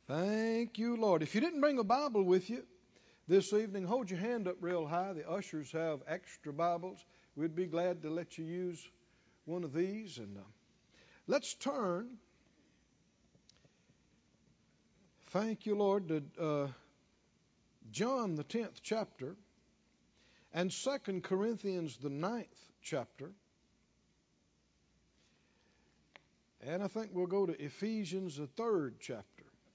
Thank you, Lord. If you didn't bring a Bible with you this evening, hold your hand up real high. The ushers have extra Bibles. We'd be glad to let you use one of these. And let's turn, thank you, Lord, to John, the 10th chapter, and 2 Corinthians, the 9th chapter. And I think we'll go to Ephesians, the 3rd chapter.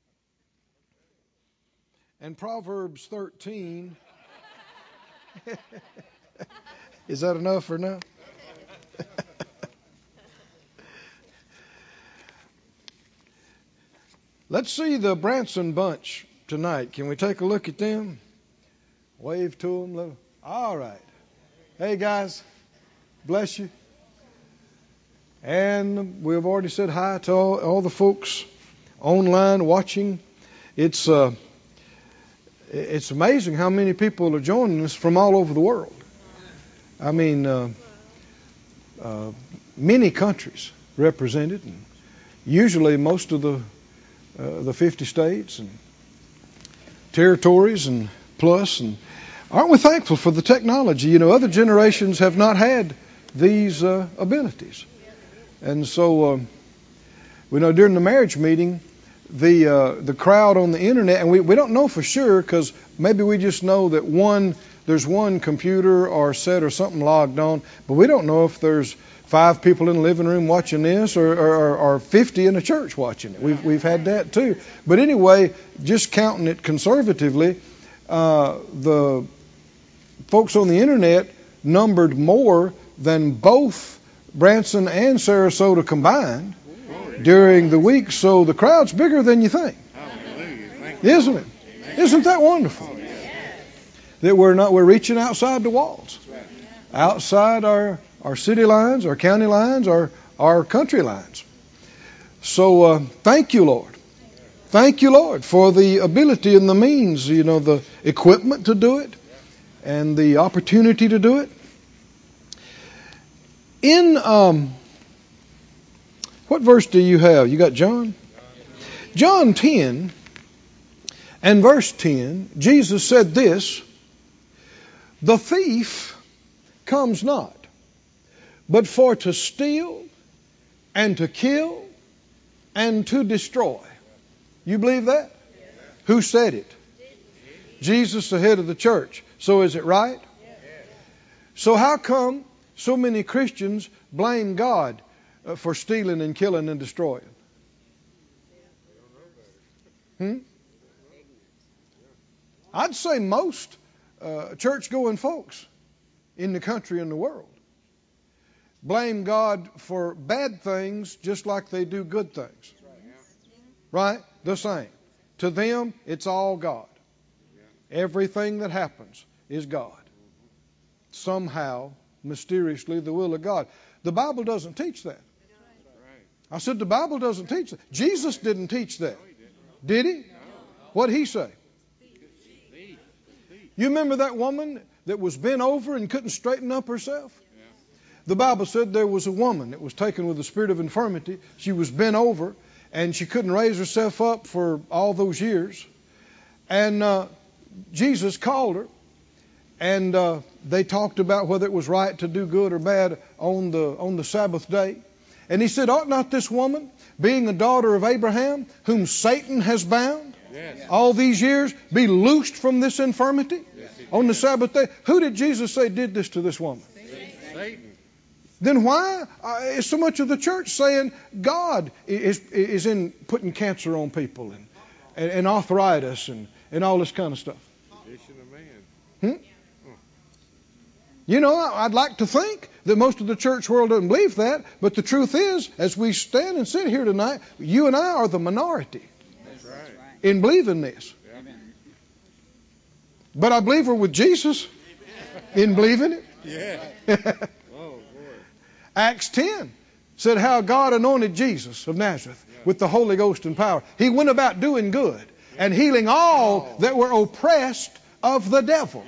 And Proverbs 13. Is that enough or not? Let's see the Branson bunch tonight. Can we take a look at them? Wave to them. All right. Hey, guys. Bless you. And we've already said hi to all the folks online watching. It's amazing how many people are joining us from all over the world. I mean, many countries represented, and usually most of the 50 states and territories and plus. And aren't we thankful for the technology? You know, other generations have not had these abilities. And so, we know during the marriage meeting, the crowd on the internet, and we don't know for sure because maybe we just know that there's one computer or set or something logged on, but we don't know if there's 5 people in the living room watching this or 50 in the church watching it. We've had that too. But anyway, just counting it conservatively, the folks on the internet numbered more than both Branson and Sarasota combined during the week, so the crowd's bigger than you think. Isn't it? Isn't that wonderful? That we're reaching outside the walls, outside our city lines, our county lines, our country lines. So thank you, Lord. Thank you, Lord, for the ability and the means, the equipment to do it and the opportunity to do it. In what verse do you have? You got John? John 10 and verse 10, Jesus said this, "The thief comes not, but for to steal and to kill and to destroy." You believe that? Yes. Who said it? Jesus, the head of the church. So is it right? Yes. So how come so many Christians blame God for stealing and killing and destroying? I'd say most church-going folks in the country and the world blame God for bad things just like they do good things. Right? The same. To them, it's all God. Everything that happens is God. Somehow, mysteriously, the will of God. The Bible doesn't teach that. I said the Bible doesn't teach that. Jesus didn't teach that. Did he? What did he say? You remember that woman that was bent over and couldn't straighten up herself? The Bible said there was a woman that was taken with a spirit of infirmity. She was bent over and she couldn't raise herself up for all those years. And Jesus called her, and they talked about whether it was right to do good or bad on the Sabbath day. And he said, "Ought not this woman, being a daughter of Abraham, whom Satan has bound all these years, be loosed from this infirmity on the Sabbath day?" Who did Jesus say did this to this woman? Satan. Then why is so much of the church saying God is in putting cancer on people and arthritis and all this kind of stuff? I'd like to think that most of the church world doesn't believe that, but the truth is, as we stand and sit here tonight, you and I are the minority in believing this. But I believe we're with Jesus in believing it. Yeah. Acts 10 said how God anointed Jesus of Nazareth with the Holy Ghost and power. He went about doing good and healing all that were oppressed of the devil.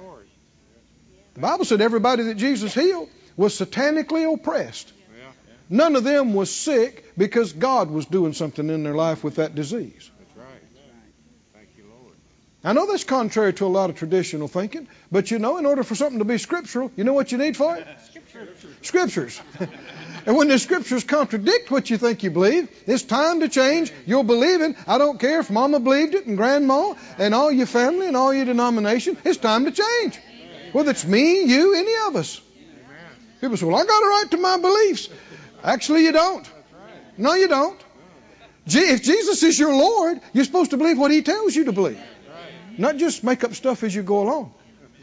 The Bible said everybody that Jesus healed was satanically oppressed. None of them was sick because God was doing something in their life with that disease. That's right. Thank you, Lord. I know that's contrary to a lot of traditional thinking, but in order for something to be scriptural, you know what you need for it? Scriptures. And when the scriptures contradict what you think you believe, it's time to change your believing. I don't care if Mama believed it and Grandma and all your family and all your denomination. It's time to change. Whether it's me, you, any of us. People say, well, I got a right to my beliefs. Actually, you don't. No, you don't. If Jesus is your Lord, you're supposed to believe what He tells you to believe. Not just make up stuff as you go along.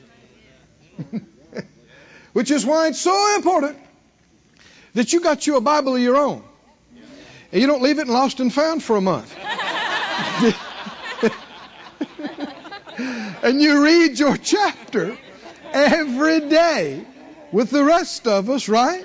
Which is why it's so important that you got you a Bible of your own. And you don't leave it in lost and found for a month. And you read your chapter every day with the rest of us, right?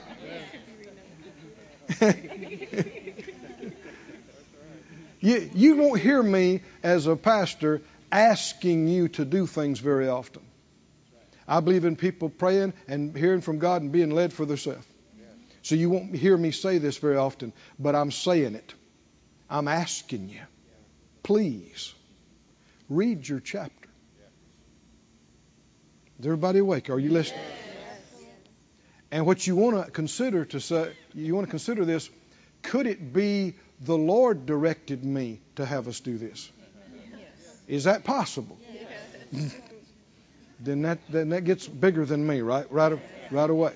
You won't hear me as a pastor asking you to do things very often. I believe in people praying and hearing from God and being led for themselves. So you won't hear me say this very often, but I'm saying it. I'm asking you, please, read your chapter. Is everybody awake? Are you listening? And what you want to consider this, could it be the Lord directed me to have us do this? Is that possible? Then that gets bigger than me, right away.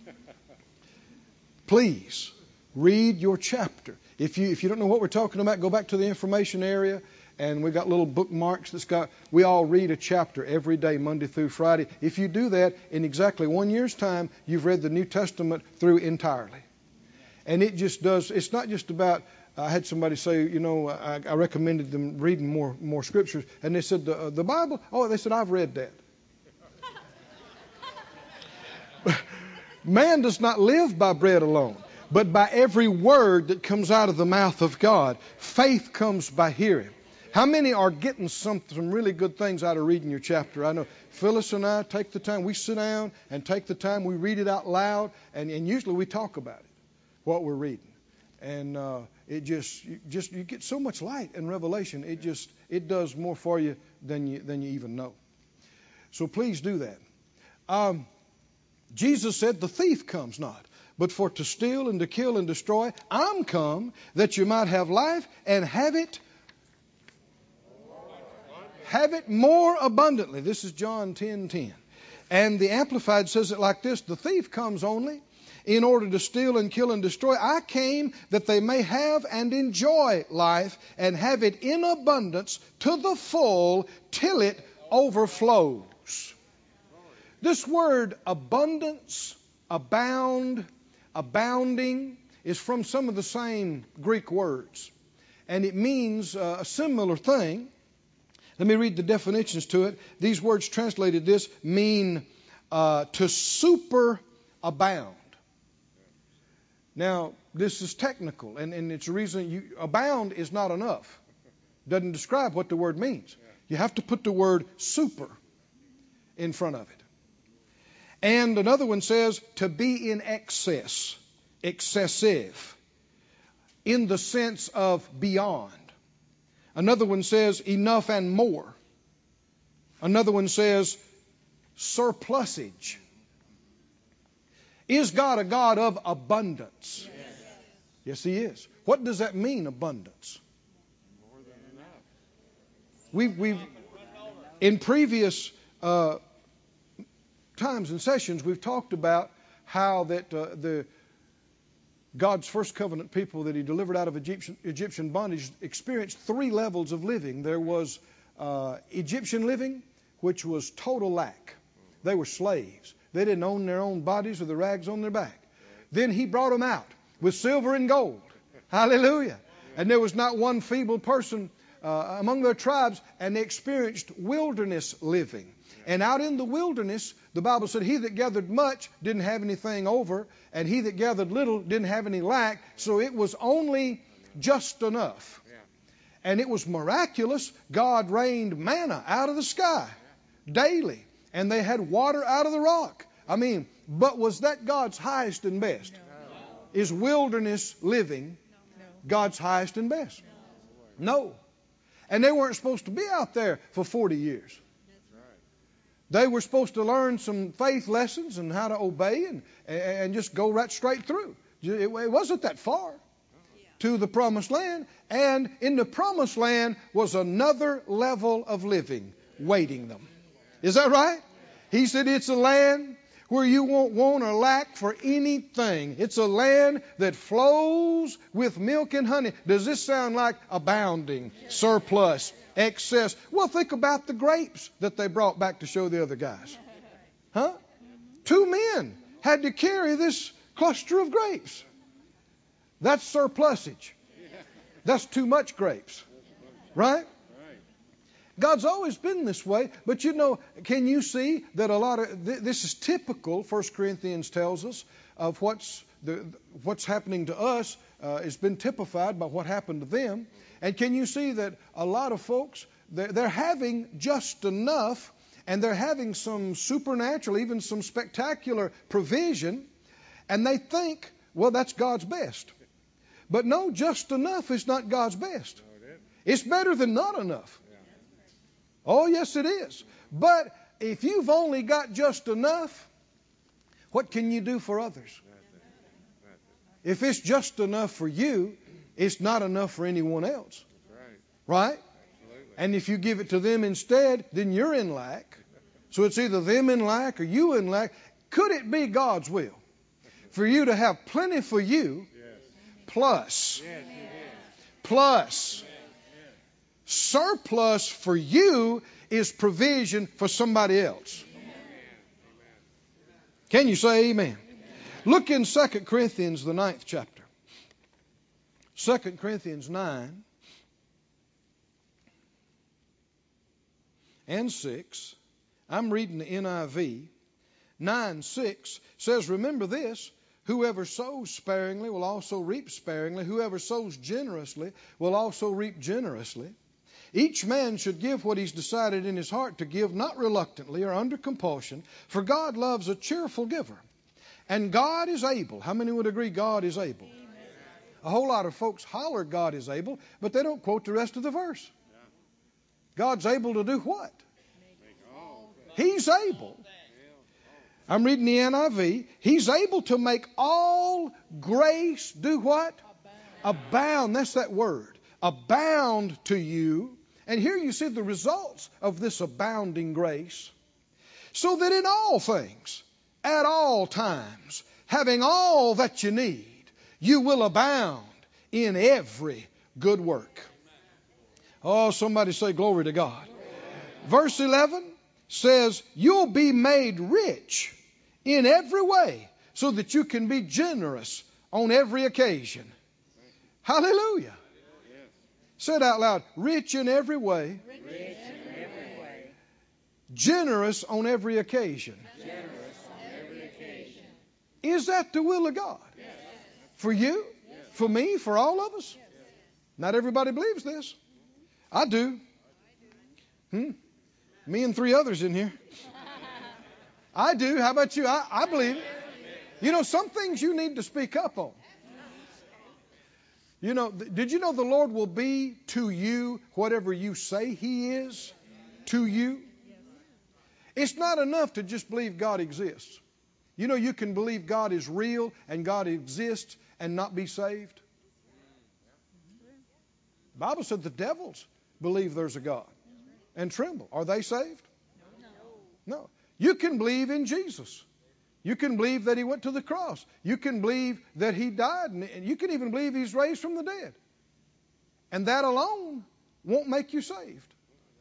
Please read your chapter. If you don't know what we're talking about, go back to the information area, and we've got little bookmarks we all read a chapter every day, Monday through Friday. If you do that, in exactly 1 year's time, you've read the New Testament through entirely. And it just does, it's not just about, I had somebody say, I recommended them reading more scriptures, and they said, the Bible? Oh, they said, I've read that. Man does not live by bread alone, but by every word that comes out of the mouth of God. Faith comes by hearing. How many are getting some really good things out of reading your chapter? I know Phyllis and I take the time. We sit down and take the time. We read it out loud, and usually we talk about it, what we're reading. And you get so much light and revelation. It does more for you than you even know. So please do that. Jesus said, the thief comes not, but for to steal and to kill and destroy. I'm come that you might have life and have it more abundantly. This is John 10:10. And the Amplified says it like this: the thief comes only in order to steal and kill and destroy. I came that they may have and enjoy life and have it in abundance to the full till it overflows. This word abundance, abound, abounding is from some of the same Greek words. And it means a similar thing. Let me read the definitions to it. These words translated this mean to superabound. Now, this is technical, and it's a reason abound is not enough. Doesn't describe what the word means. You have to put the word super in front of it. And another one says to be in excess, excessive, in the sense of beyond. Another one says enough and more. Another one says surplusage. Is God a God of abundance? Yes, He is. What does that mean, abundance? More than enough. We've in previous times and sessions, we've talked about how that God's first covenant people that He delivered out of Egyptian bondage experienced 3 levels of living. There was Egyptian living, which was total lack. They were slaves. They didn't own their own bodies or the rags on their back. Then He brought them out with silver and gold. Hallelujah. And there was not one feeble person among their tribes, and they experienced wilderness living. And out in the wilderness, the Bible said, he that gathered much didn't have anything over, and he that gathered little didn't have any lack. So it was only just enough. And it was miraculous. God rained manna out of the sky daily, and they had water out of the rock. I mean, but was that God's highest and best? Is wilderness living God's highest and best? No. And they weren't supposed to be out there for 40 years. They were supposed to learn some faith lessons and how to obey and just go right straight through. It wasn't that far to the promised land. And in the promised land was another level of living waiting them. Is that right? He said it's a land where you won't want or lack for anything. It's a land that flows with milk and honey. Does this sound like abounding, surplus, excess? Well, think about the grapes that they brought back to show the other guys. Huh? 2 men had to carry this cluster of grapes. That's surplusage. That's too much grapes. Right? God's always been this way, but can you see that a lot of this is typical? 1 Corinthians tells us of what's happening to us has been typified by what happened to them. And can you see that a lot of folks they're having just enough, and they're having some supernatural, even some spectacular provision, and they think, well, that's God's best. But no, just enough is not God's best. It's better than not enough. Oh, yes, it is. But if you've only got just enough, what can you do for others? If it's just enough for you, it's not enough for anyone else. Right? And if you give it to them instead, then you're in lack. So it's either them in lack or you in lack. Could it be God's will for you to have plenty for you, plus surplus for you is provision for somebody else? Can you say amen? Look in 2 Corinthians, the 9th chapter. 2 Corinthians 9 and 6. I'm reading the NIV. 9:6 says, remember this, whoever sows sparingly will also reap sparingly. Whoever sows generously will also reap generously. Each man should give what he's decided in his heart to give, not reluctantly or under compulsion, for God loves a cheerful giver. And God is able. How many would agree God is able? Amen. A whole lot of folks holler God is able, but they don't quote the rest of the verse. God's able to do what? He's able. I'm reading the NIV. He's able to make all grace do what? Abound. That's that word. Abound to you. And here you see the results of this abounding grace. So that in all things, at all times, having all that you need, you will abound in every good work. Oh, somebody say glory to God. Verse 11 says, you'll be made rich in every way so that you can be generous on every occasion. Hallelujah. Say it out loud. Rich in every way. Generous on every occasion. Is that the will of God? For you? For me? For all of us? Not everybody believes this. I do. Me and 3 others in here. I do. How about you? I believe it. Some things you need to speak up on. Did you know the Lord will be to you whatever you say He is to you? It's not enough to just believe God exists. You can believe God is real and God exists and not be saved. The Bible said the devils believe there's a God and tremble. Are they saved? No. You can believe in Jesus. You can believe that He went to the cross. You can believe that He died. And you can even believe He's raised from the dead. And that alone won't make you saved.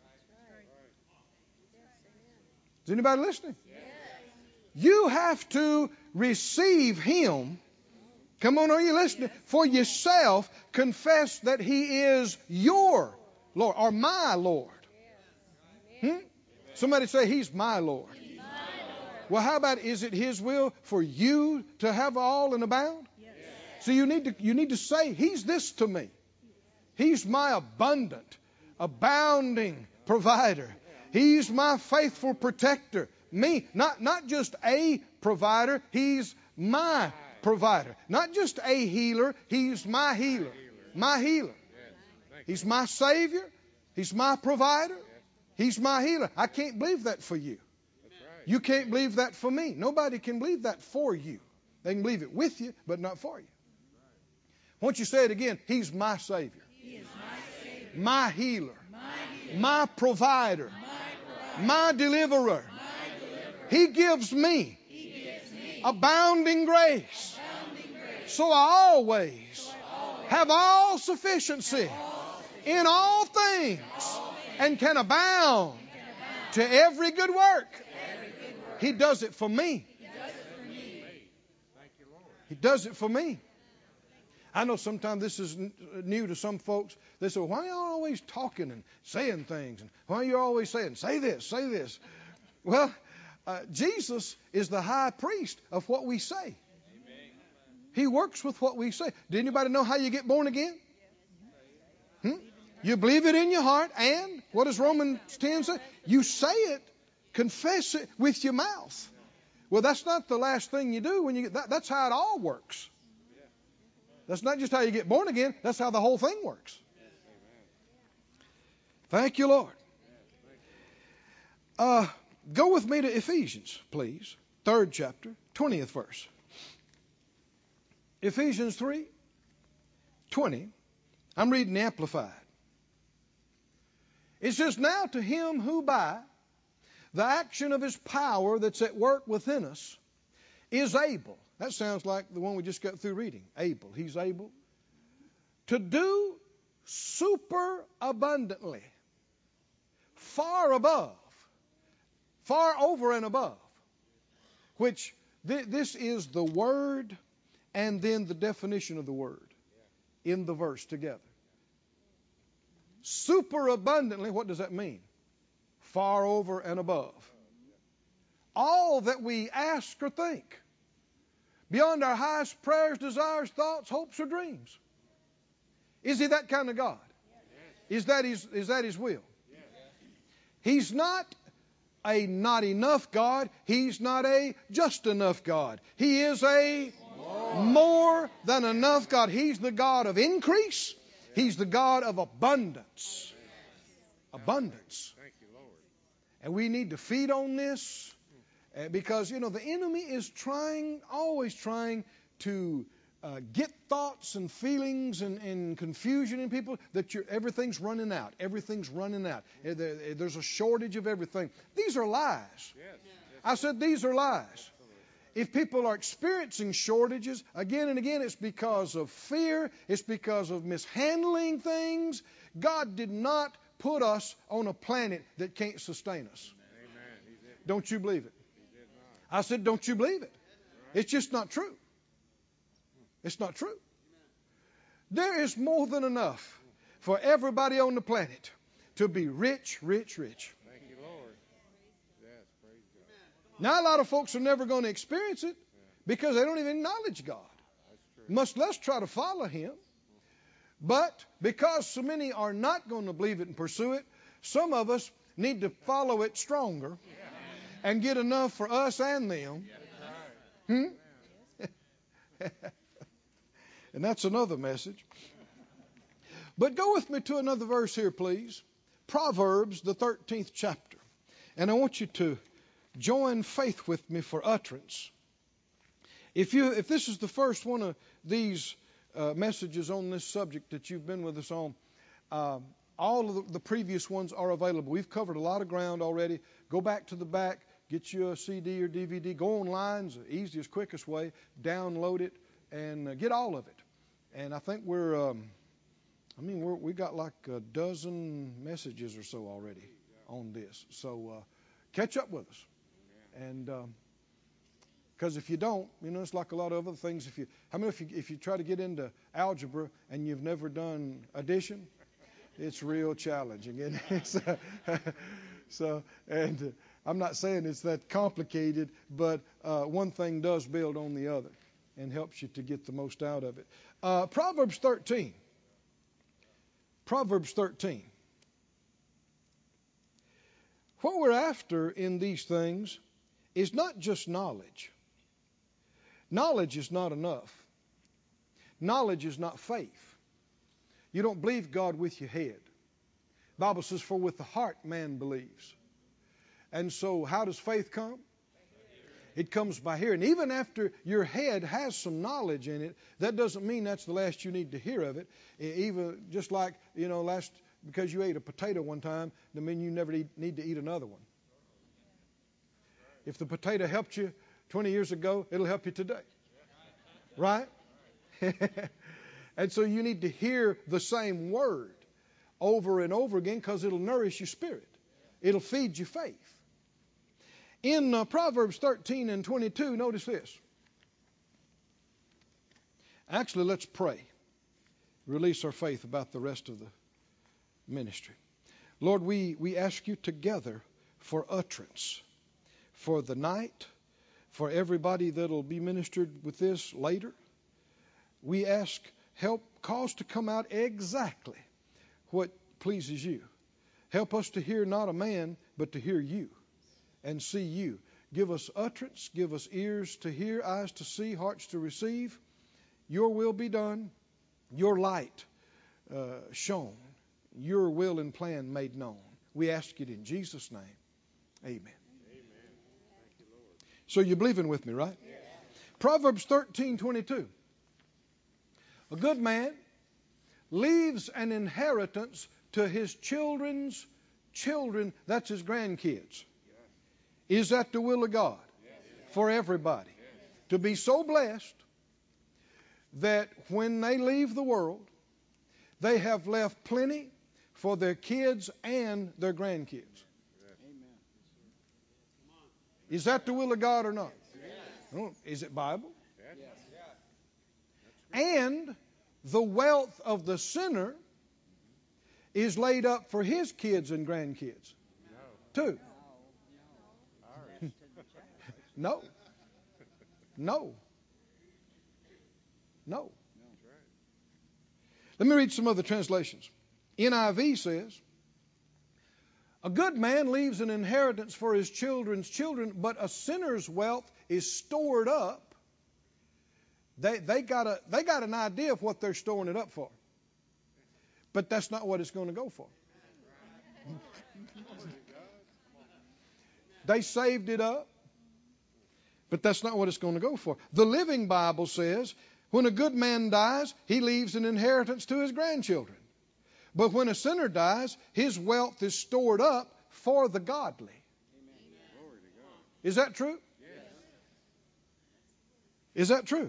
Is anybody listening? You have to receive Him. Come on, are you listening? For yourself, confess that He is your Lord or my Lord. Somebody say, He's my Lord. Well, how about, is it His will for you to have all and abound? Yes. So you need to say, He's this to me. He's my abundant, abounding provider. He's my faithful protector. Me, not just a provider. He's my provider. Not just a healer. He's my healer. My healer. He's my Savior. He's my provider. He's my healer. I can't believe that for you. You can't believe that for me. Nobody can believe that for you. They can believe it with you, but not for you. Won't you say it again? He's my Savior. He is my Savior. My healer. My healer. My provider. My provider. My deliverer. My deliverer. He gives me He gives me abounding grace. abounding grace. So I always have all sufficiency in all things and can abound to every good work. He does it for me. He does it for me. He does it for me. I know sometimes this is new to some folks. They say, why are you always talking and saying things? And why are you always saying, say this, say this? Well, Jesus is the high priest of what we say. He works with what we say. Did anybody know how you get born again? You believe it in your heart, and what does Romans 10 say? You say it, confess it with your mouth. Well, that's not the last thing you do when you get that. That's how it all works. That's not just how you get born again. That's how the whole thing works. Thank you, Lord. Go with me to Ephesians, please. 3rd chapter, 20th verse. Ephesians 3:20. I'm reading the Amplified. It says, now to him who by the action of his power that's at work within us is able. That sounds like the one we just got through reading. Able. He's able to do super abundantly, far above, far over and above, which this is the word and then the definition of the word in the verse together. Super abundantly, what does that mean? Far over and above. All that we ask or think, beyond our highest prayers, desires, thoughts, hopes, or dreams. Is he that kind of God? Is that his will? He's not a not enough God. He's not a just enough God. He is a more than enough God. He's the God of increase. He's the God of abundance. Abundance. Thank you, Lord. And we need to feed on this because, the enemy is always trying to get thoughts and feelings and confusion in people that everything's running out. Everything's running out. There's a shortage of everything. These are lies. Yes. I said these are lies. If people are experiencing shortages again and again, it's because of fear. It's because of mishandling things. God did not put us on a planet that can't sustain us. Amen. He did. Don't you believe it? He did not. I said, don't you believe it? It's just not true. It's not true. There is more than enough for everybody on the planet to be rich, rich, rich. Thank you, Lord. Yes, praise God. Now, a lot of folks are never going to experience it because they don't even acknowledge God, That's true. much less try to follow Him. But because so many are not going to believe it and pursue it, some of us need to follow it stronger and get enough for us and them. And that's another message. But go with me to another verse here, please. Proverbs, the 13th chapter. And I want you to join faith with me for utterance. If this is the first one of these messages on this subject that you've been with us on, all of the previous ones are available. We've covered a lot of ground already. Go back to the back, get you a CD or DVD. Go online, it's the easiest, quickest way. Download it and get all of it. And I think we got like a dozen messages or so already on this. So catch up with us. And because if you don't, it's like a lot of other things. If you try to get into algebra and you've never done addition, it's real challenging. And I'm not saying it's that complicated, but one thing does build on the other and helps you to get the most out of it. Proverbs 13. Proverbs 13. What we're after in these things is not just knowledge. Knowledge is not enough. Knowledge is not faith. You don't believe God with your head. The Bible says, for with the heart man believes. And so how does faith come? It comes by hearing. Even after your head has some knowledge in it, that doesn't mean that's the last you need to hear of it. Even just like, because you ate a potato one time, doesn't mean you never need to eat another one. If the potato helped you 20 years ago, it'll help you today. Right? And so you need to hear the same word over and over again because it'll nourish your spirit. It'll feed your faith. In Proverbs 13 and 22, notice this. Actually, let's pray. Release our faith about the rest of the ministry. Lord, we ask you together for utterance for the night, for everybody that'll be ministered with this later. We ask help, cause to come out exactly what pleases you. Help us to hear not a man, but to hear you and see you. Give us utterance, give us ears to hear, eyes to see, hearts to receive. Your will be done, your light shown, your will and plan made known. We ask it in Jesus' name. Amen. So you're believing with me, right? Yeah. Proverbs 13:22. A good man leaves an inheritance to his children's children. That's his grandkids. Is that the will of God? For everybody. To be so blessed that when they leave the world, they have left plenty for their kids and their grandkids. Is that the will of God or not? Yes. Is it Bible? Yes. And the wealth of the sinner is laid up for his kids and grandkids. Too. No. No. No. Let me read some other translations. NIV says, a good man leaves an inheritance for his children's children, but a sinner's wealth is stored up. They got an idea of what they're storing it up for. But that's not what it's going to go for. They saved it up, but that's not what it's going to go for. The Living Bible says, when a good man dies, he leaves an inheritance to his grandchildren. But when a sinner dies, his wealth is stored up for the godly. Amen. Is that true? Yes. Is that true?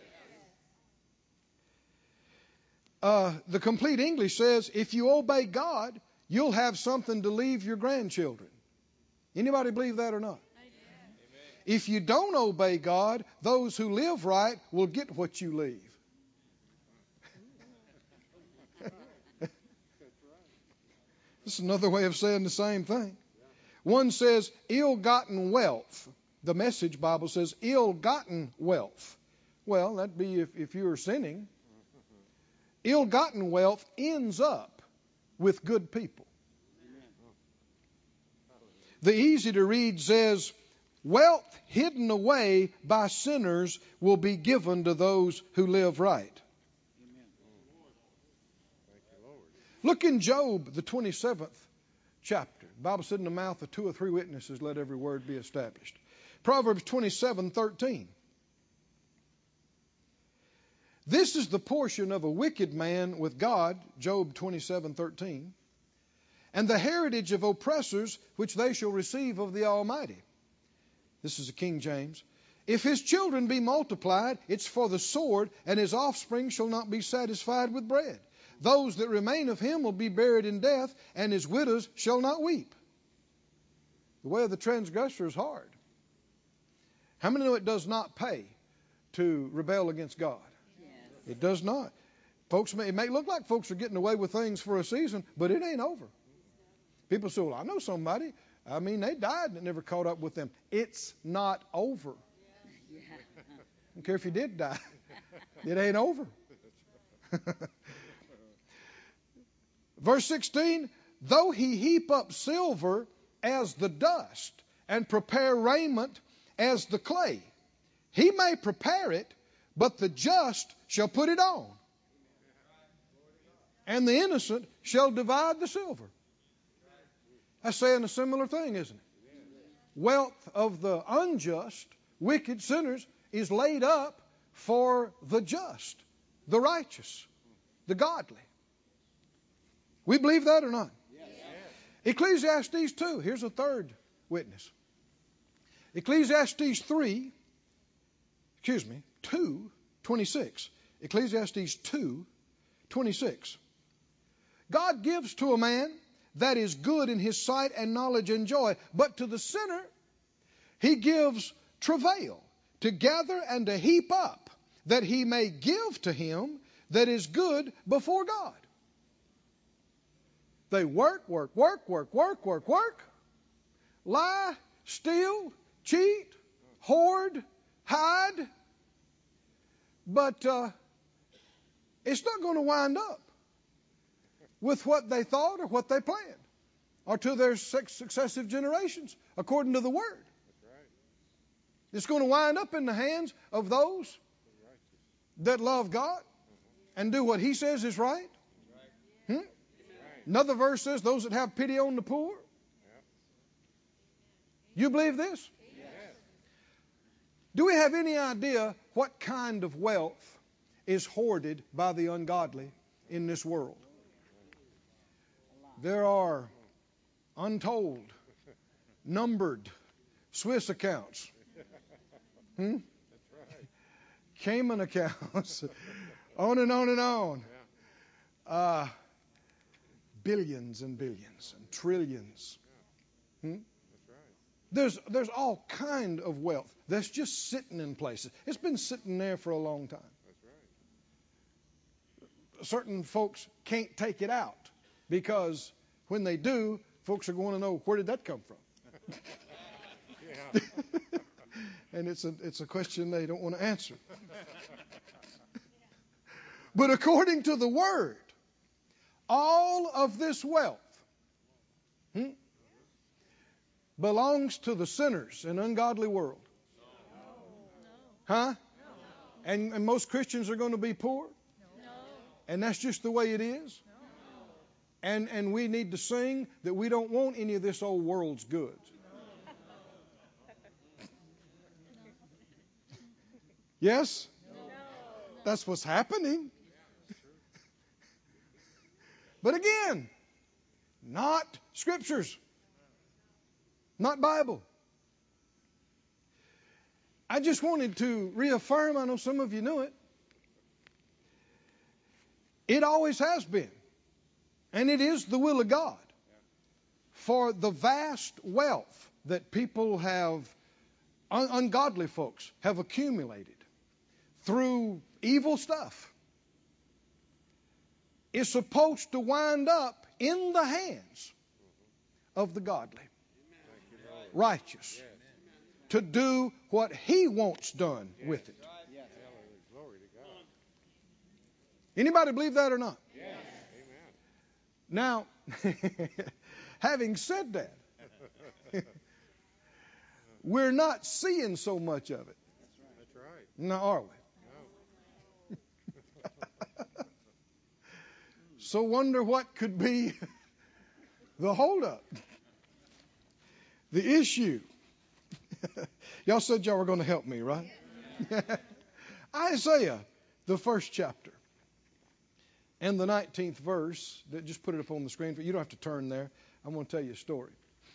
Yes. The Complete English says, if you obey God, you'll have something to leave your grandchildren. Anybody believe that or not? Amen. If you don't obey God, those who live right will get what you leave. This is another way of saying the same thing. One says ill-gotten wealth. The Message Bible says ill-gotten wealth. Well, that'd be if you were sinning. Ill-gotten wealth ends up with good people. The easy to read says, wealth hidden away by sinners will be given to those who live right. Look in Job, the 27th chapter. The Bible said in the mouth of 2 or 3 witnesses, let every word be established. Proverbs 27:13. This is the portion of a wicked man with God, Job 27:13, and the heritage of oppressors which they shall receive of the Almighty. This is the King James. If his children be multiplied, it's for the sword, and his offspring shall not be satisfied with bread. Those that remain of him will be buried in death, and his widows shall not weep. The way of the transgressor is hard. How many know it does not pay to rebel against God? Yes. It does not. Folks, it may look like folks are getting away with things for a season, but it ain't over. People say, well, I know somebody. I mean, they died and it never caught up with them. It's not over. Yeah. I don't care if you did die. It ain't over. Verse 16, though he heap up silver as the dust and prepare raiment as the clay, He may prepare it, but the just shall put it on, and the innocent shall divide the silver. That's saying a similar thing, isn't it? Wealth of the unjust, wicked sinners is laid up for the just, the righteous, the godly. We believe that or not? Yes. Ecclesiastes 2. Here's a third witness. Ecclesiastes 2:26. Ecclesiastes 2:26. God gives to a man that is good in his sight and knowledge and joy, but to the sinner he gives travail to gather and to heap up, that he may give to him that is good before God. They work, lie, steal, cheat, hoard, hide, but it's not going to wind up with what they thought or what they planned, or to their successive generations, according to the Word. That's right. It's going to wind up in the hands of those that love God and do what He says is right. Another verse says, those that have pity on the poor. You believe this? Yes. Do we have any idea what kind of wealth is hoarded by the ungodly in this world? There are untold, numbered Swiss accounts. That's right. Cayman accounts. On and on and on. Billions and billions and trillions. That's right. There's all kind of wealth that's just sitting in places. It's been sitting there for a long time. That's right. Certain folks can't take it out, because when they do, folks are going to know, where did that come from? Yeah. And it's a question they don't want to answer. But according to the Word, all of this wealth belongs to the sinners in an ungodly world. Huh? And most Christians are going to be poor? And that's just the way it is? And we need to sing that we don't want any of this old world's goods. Yes? That's what's happening. But again, not scriptures, not Bible. I just wanted to reaffirm, I know some of you knew it. It always has been, and it is the will of God for the vast wealth that people have, ungodly folks have accumulated through evil stuff, is supposed to wind up in the hands of the godly, righteous, to do what He wants done with it. Glory to God. Anybody believe that or not? Yes. Amen. Now, having said that, we're not seeing so much of it. That's right. Now, are we? No. So wonder what could be the holdup, the issue. Y'all said y'all were going to help me, right? Isaiah, the first chapter, and the 19th verse. Just put it up on the screen. You don't have to turn there. I'm going to tell you a story.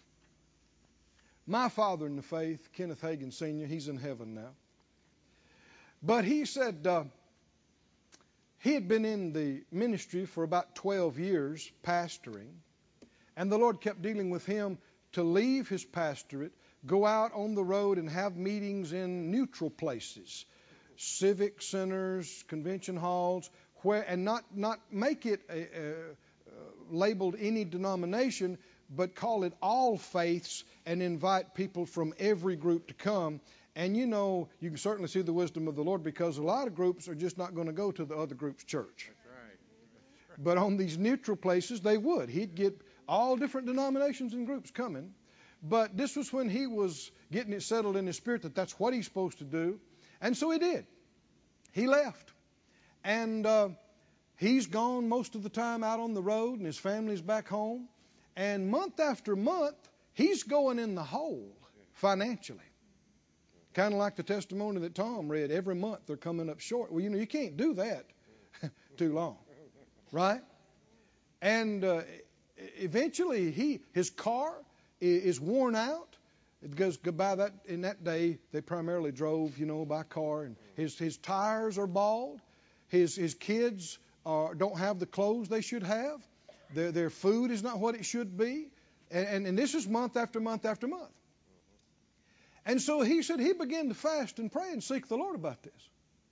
My father in the faith, Kenneth Hagin Sr., he's in heaven now. But he said he had been in the ministry for about 12 years, pastoring, and the Lord kept dealing with him to leave his pastorate, go out on the road and have meetings in neutral places, civic centers, convention halls, and not make it labeled any denomination, but call it all faiths and invite people from every group to come. And you know, you can certainly see the wisdom of the Lord, because a lot of groups are just not going to go to the other group's church. That's right. But on these neutral places, they would. He'd get all different denominations and groups coming. But this was when he was getting it settled in his spirit that that's what he's supposed to do. And so he did. He left. And he's gone most of the time out on the road, and his family's back home. And month after month, he's going in the hole financially. Kind of like the testimony that Tom read. Every month they're coming up short. Well, you can't do that too long. Right? And eventually his car is worn out. Because in that day, they primarily drove, by car. And his tires are bald. His kids don't have the clothes they should have. Their food is not what it should be. And this is month after month after month. And so he said he began to fast and pray and seek the Lord about this.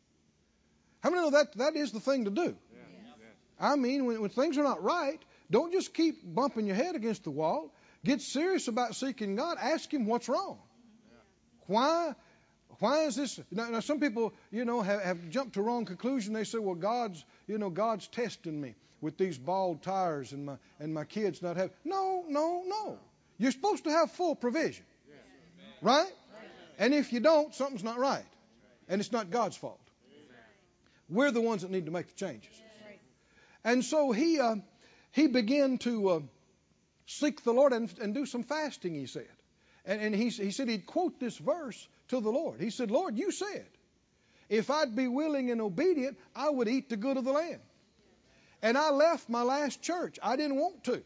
How many know that is the thing to do? Yeah. I mean, when things are not right, don't just keep bumping your head against the wall. Get serious about seeking God. Ask Him what's wrong. Why is this? Now some people, have jumped to a wrong conclusion. They say, well, God's testing me with these bald tires and my kids not having. No. You're supposed to have full provision. Right? And if you don't, something's not right. And it's not God's fault. We're the ones that need to make the changes. And so he began to seek the Lord and do some fasting, he said. And he said he'd quote this verse to the Lord. He said, Lord, you said, if I'd be willing and obedient, I would eat the good of the land. And I left my last church. I didn't want to.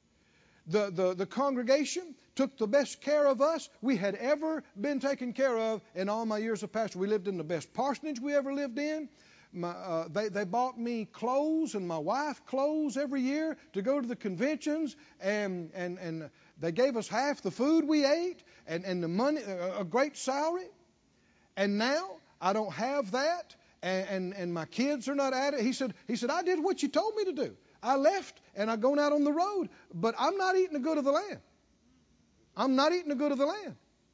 The congregation took the best care of us we had ever been taken care of in all my years of pastor. We lived in the best parsonage we ever lived in. They bought me clothes and my wife clothes every year to go to the conventions, and they gave us half the food we ate and the money, a great salary. And now I don't have that, and my kids are not at it. He said, I did what you told me to do. I left and I've gone out on the road, but I'm not eating the good of the land. I'm not eating the good of the land.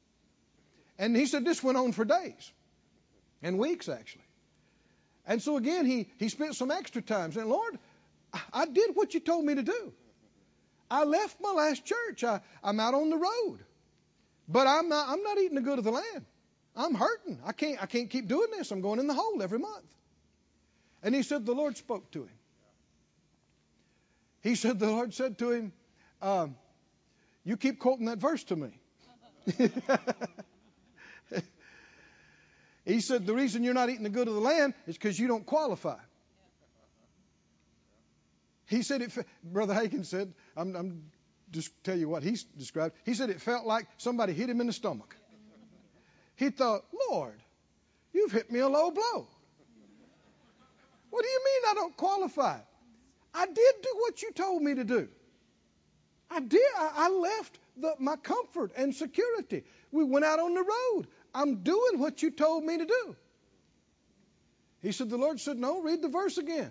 And he said this went on for days and weeks, actually. And so again, he spent some extra time saying, Lord, I did what you told me to do. I left my last church. I'm out on the road, but I'm not eating the good of the land. I'm hurting. I can't keep doing this. I'm going in the hole every month. And he said the Lord spoke to him. He said the Lord said to him, you keep quoting that verse to me. He said, the reason you're not eating the good of the land is because you don't qualify. He said, Brother Hagin said, I'm just tell you what he described. He said it felt like somebody hit him in the stomach. He thought, Lord, you've hit me a low blow. What do you mean I don't qualify? I did do what you told me to do. I did. I left my comfort and security. We went out on the road. I'm doing what you told me to do. He said, the Lord said, no, read the verse again.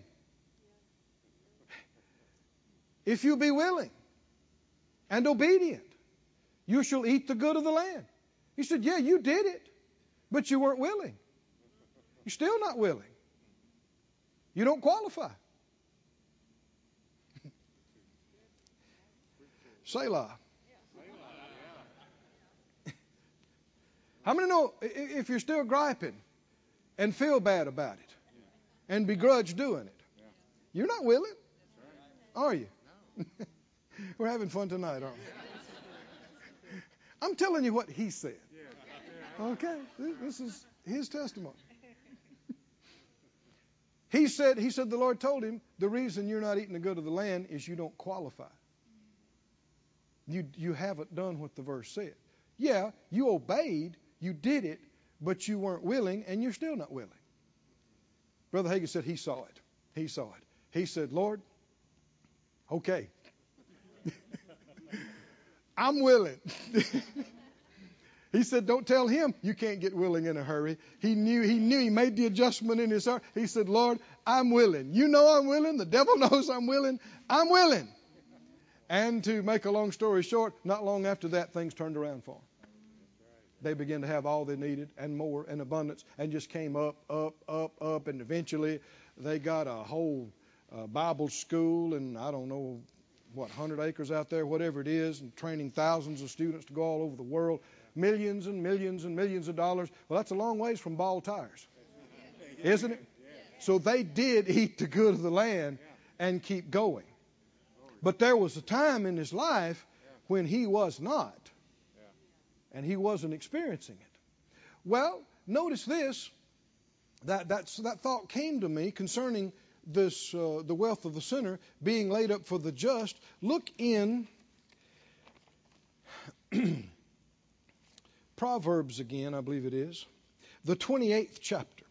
If you be willing and obedient, you shall eat the good of the land. He said, yeah, you did it, but you weren't willing. You're still not willing. You don't qualify. Selah. How many know if you're still griping and feel bad about it and begrudge doing it, you're not willing, are you? We're having fun tonight, aren't we? I'm telling you what he said. Okay, this is his testimony. He said the Lord told him the reason you're not eating the good of the land is you don't qualify. You haven't done what the verse said. Yeah, you obeyed, you did it, but you weren't willing, and you're still not willing. Brother Hagin said he saw it. He saw it. He said, Lord, okay. I'm willing. He said, don't tell him you can't get willing in a hurry. He knew he made the adjustment in his heart. He said, Lord, I'm willing. You know I'm willing. The devil knows I'm willing. I'm willing. And to make a long story short, not long after that, things turned around for them. They began to have all they needed and more in abundance, and just came up, and eventually they got a whole Bible school, and I don't know, 100 acres out there, whatever it is, and training thousands of students to go all over the world. millions and millions and millions of dollars. Well, that's a long ways from bald tires, isn't it? So they did eat the good of the land and keep going. But there was a time in his life when he was not, and he wasn't experiencing it. Well, notice this. That thought came to me concerning this, the wealth of the sinner being laid up for the just. Look in Proverbs again, I believe it is, the 28th chapter.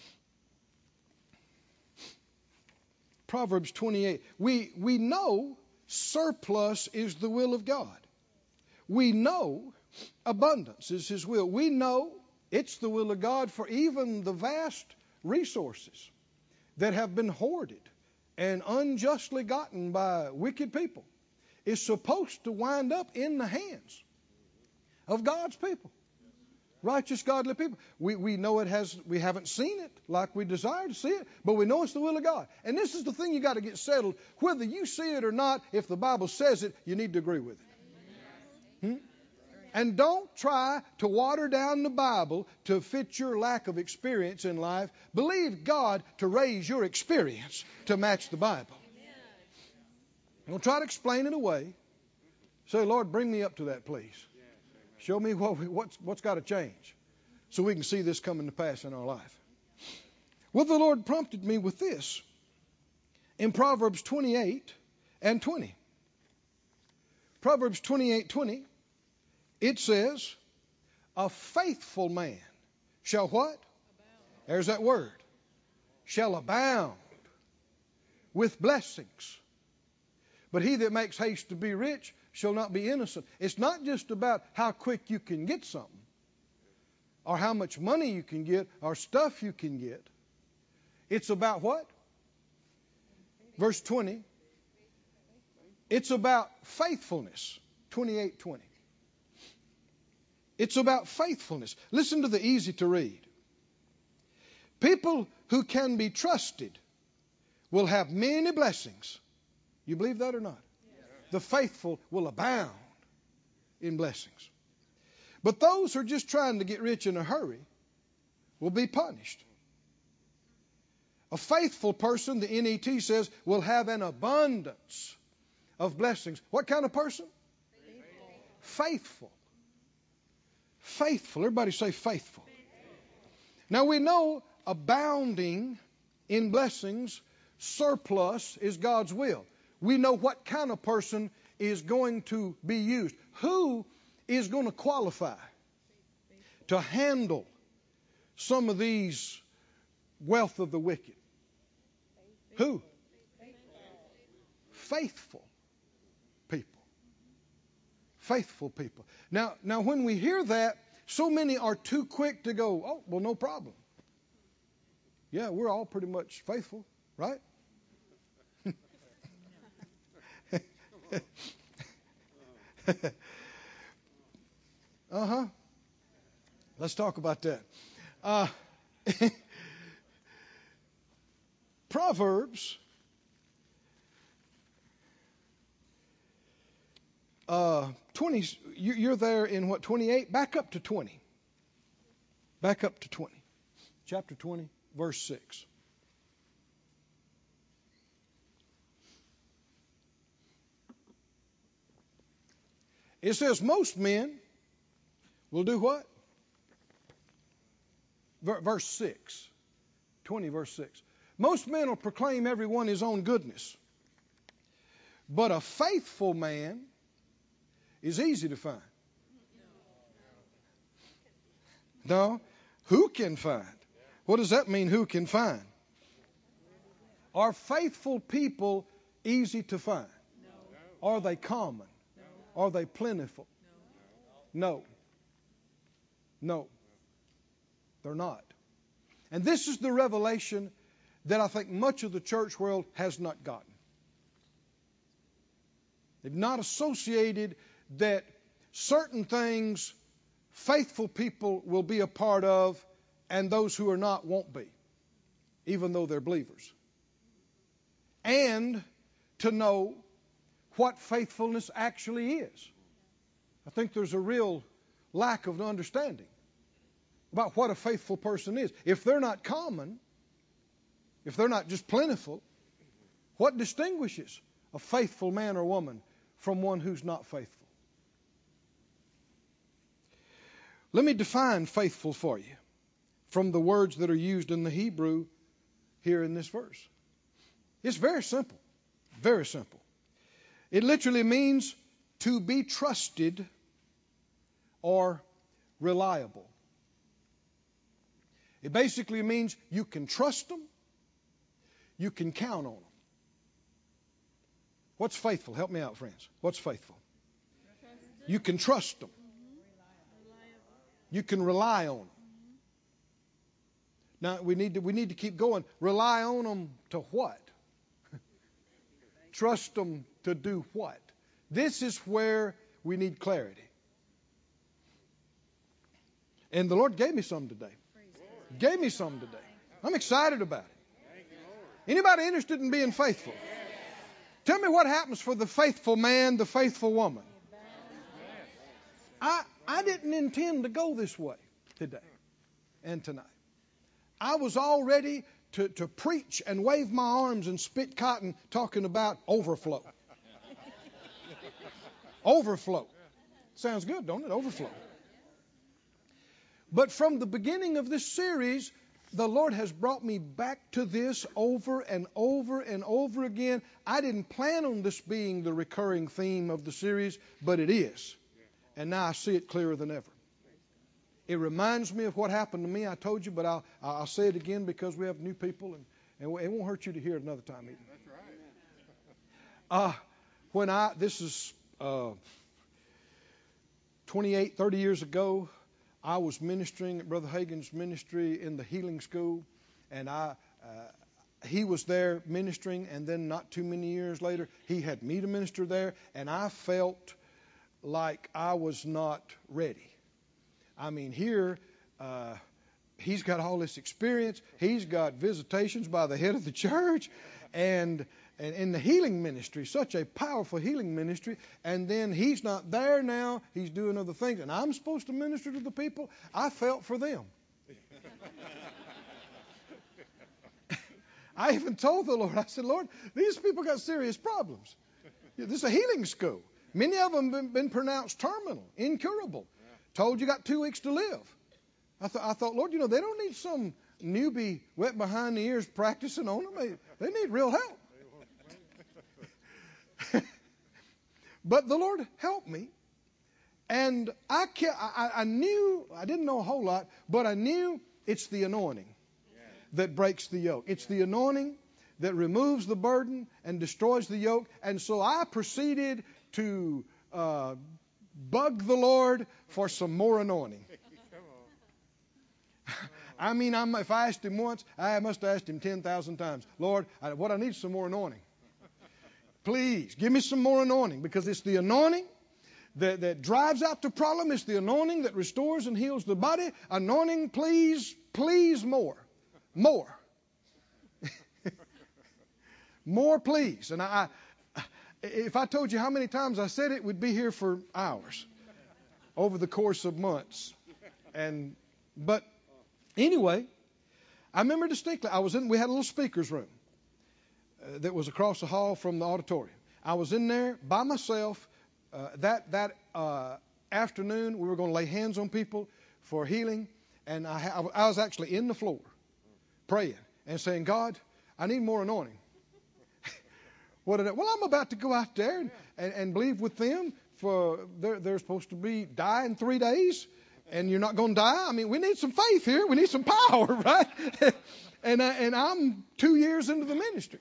Proverbs 28. We know surplus is the will of God. We know abundance is His will. We know it's the will of God for even the vast resources that have been hoarded and unjustly gotten by wicked people is supposed to wind up in the hands of God's people. Righteous, godly people. We know it has, we haven't seen it like we desire to see it, but we know it's the will of God. And this is the thing you got to get settled. Whether you see it or not, if the Bible says it, you need to agree with it. And don't try to water down the Bible to fit your lack of experience in life. Believe God to raise your experience to match the Bible. Don't try to explain it away. Say, Lord, bring me up to that, please. Show me what's got to change so we can see this coming to pass in our life. Well, the Lord prompted me with this in Proverbs 28 and 20. Proverbs 28:20. It says, a faithful man shall what? Abound. There's that word. Shall abound with blessings. But he that makes haste to be rich shall not be innocent. It's not just about how quick you can get something or how much money you can get or stuff you can get. It's about what? Verse 20. It's about faithfulness. 28:20. It's about faithfulness. Listen to the easy to read. People who can be trusted will have many blessings. You believe that or not? Yes. The faithful will abound in blessings. But those who are just trying to get rich in a hurry will be punished. A faithful person, the NET says, will have an abundance of blessings. What kind of person? Faithful. Faithful. Everybody say faithful. Now we know abounding in blessings, surplus is God's will. We know what kind of person is going to be used. Who is going to qualify to handle some of these wealth of the wicked? Who? Faithful people. Faithful people. Now when we hear that, so many are too quick to go, oh, well, no problem. Yeah, we're all pretty much faithful, right? Uh-huh. Let's talk about that. Proverbs 20, you're there in what, 28? Back up to 20. Back up to 20. Chapter 20, verse 6. It says, most men will do what? Verse 6. 20, verse 6. Most men will proclaim every one his own goodness. But a faithful man is easy to find. No? Who can find? What does that mean, who can find? Are faithful people easy to find? Are they common? Are they plentiful? No. No. They're not. And this is the revelation that I think much of the church world has not gotten. They've not associated that certain things faithful people will be a part of and those who are not won't be, even though they're believers. And to know what faithfulness actually is. I think there's a real lack of understanding about what a faithful person is. If they're not common, if they're not just plentiful, what distinguishes a faithful man or woman from one who's not faithful? Let me define faithful for you from the words that are used in the Hebrew here in this verse. It's very simple. Very simple. It literally means to be trusted or reliable. It basically means you can trust them, you can count on them. What's faithful? Help me out, friends. What's faithful? You can trust them. You can rely on them. Now, we need to keep going. Rely on them to what? Trust them to do what? This is where we need clarity. And the Lord gave me some today. Gave me some today. I'm excited about it. Anybody interested in being faithful? Tell me what happens for the faithful man, the faithful woman. I didn't intend to go this way today and tonight. I was all ready to preach and wave my arms and spit cotton talking about overflow. Overflow. Sounds good, don't it? Overflow. But from the beginning of this series, the Lord has brought me back to this over and over and over again. I didn't plan on this being the recurring theme of the series, but it is. And now I see it clearer than ever. It reminds me of what happened to me. I told you, but I'll say it again because we have new people, and it won't hurt you to hear it another time either. That's right. This is 28, 30 years ago, I was ministering at Brother Hagin's ministry in the healing school, and he was there ministering, and then not too many years later, he had me to minister there, and I felt like I was not ready. I mean, here, he's got all this experience. He's got visitations by the head of the church, and in the healing ministry, such a powerful healing ministry, and then he's not there now. He's doing other things, and I'm supposed to minister to the people. I felt for them. I even told the Lord, I said, Lord, these people got serious problems. This is a healing school. Many of them have been pronounced terminal, incurable. Told you got 2 weeks to live. I thought, Lord, they don't need some newbie wet behind the ears practicing on them. They need real help. But the Lord helped me. And I knew, I didn't know a whole lot, but I knew it's the anointing that breaks the yoke. It's the anointing that removes the burden and destroys the yoke. And so I proceeded to bug the Lord for some more anointing. I mean, if I asked him once, I must have asked him 10,000 times. Lord, what I need is some more anointing. Please, give me some more anointing, because it's the anointing that drives out the problem. It's the anointing that restores and heals the body. Anointing, please, please, more. More. More, please. And if I told you how many times I said it, we'd be here for hours over the course of months. But anyway, I remember distinctly, we had a little speaker's room that was across the hall from the auditorium. I was in there by myself. That afternoon, we were going to lay hands on people for healing. And I was actually in the floor praying and saying, God, I need more anointing. Well, I'm about to go out there and believe with them, for they're supposed to die in 3 days, and you're not going to die. I mean, we need some faith here. We need some power, right? and I'm 2 years into the ministry.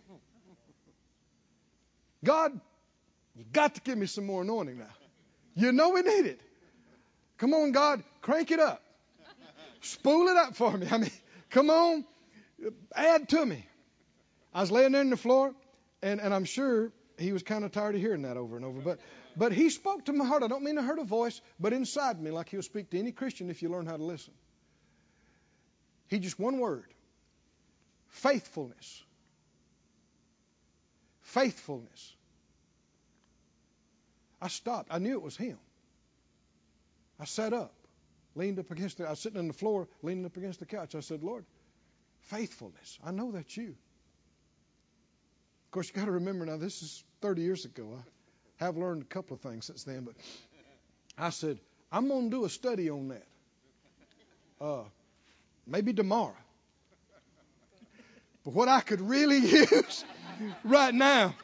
God, you got to give me some more anointing now. You know we need it. Come on, God, crank it up. Spool it up for me. I mean, come on, add to me. I was laying there on the floor, and I'm sure he was kind of tired of hearing that over and over. But he spoke to my heart. I don't mean to hurt a voice, but inside me, like he'll speak to any Christian if you learn how to listen. He just one word. Faithfulness. Faithfulness. I stopped. I knew it was him. I sat up. I was sitting on the floor, leaning up against the couch. I said, Lord, faithfulness. I know that's you. Of course, you got to remember now, this is 30 years ago. I have learned a couple of things since then, but I said, I'm going to do a study on that. Maybe tomorrow. But what I could really use right now.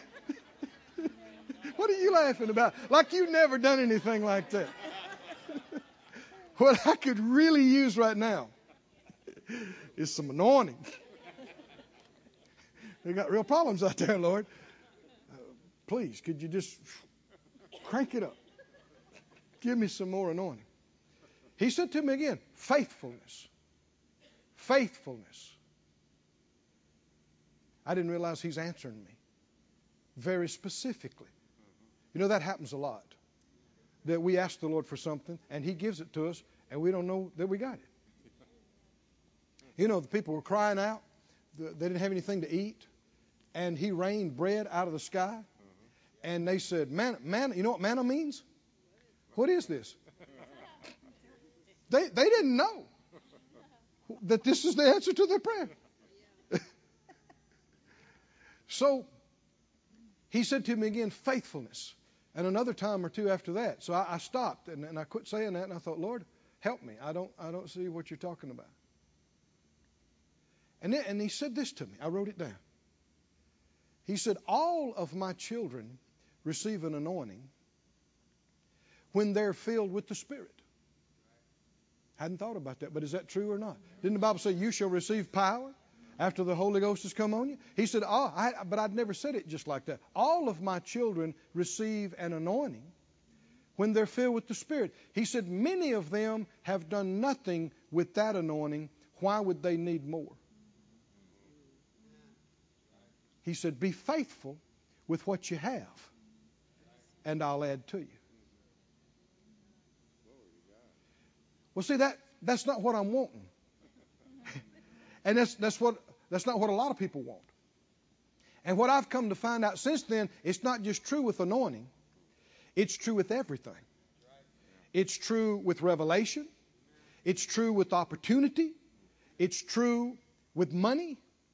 What are you laughing about? Like you've never done anything like that. What I could really use right now is some anointing. They got real problems out there, Lord. Please, could you just crank it up? Give me some more anointing. He said to me again, faithfulness. Faithfulness. I didn't realize he's answering me very specifically. You know, that happens a lot. That we ask the Lord for something, and he gives it to us, and we don't know that we got it. You know, the people were crying out. They didn't have anything to eat, and he rained bread out of the sky. And they said, manna, you know what manna means? What is this? They didn't know that this is the answer to their prayer. So he said to me again, faithfulness. And another time or two after that. So I stopped and I quit saying that, and I thought, Lord, help me. I don't see what you're talking about. And he said this to me. I wrote it down. He said, all of my children receive an anointing when they're filled with the Spirit. Hadn't thought about that, but is that true or not? Didn't the Bible say you shall receive power after the Holy Ghost has come on you? He said, but I'd never said it just like that. All of my children receive an anointing when they're filled with the Spirit. He said, many of them have done nothing with that anointing. Why would they need more? He said, be faithful with what you have, and I'll add to you. Well, see, that's not what I'm wanting. And that's not what a lot of people want. And what I've come to find out since then, it's not just true with anointing. It's true with everything. It's true with revelation. It's true with opportunity. It's true with money.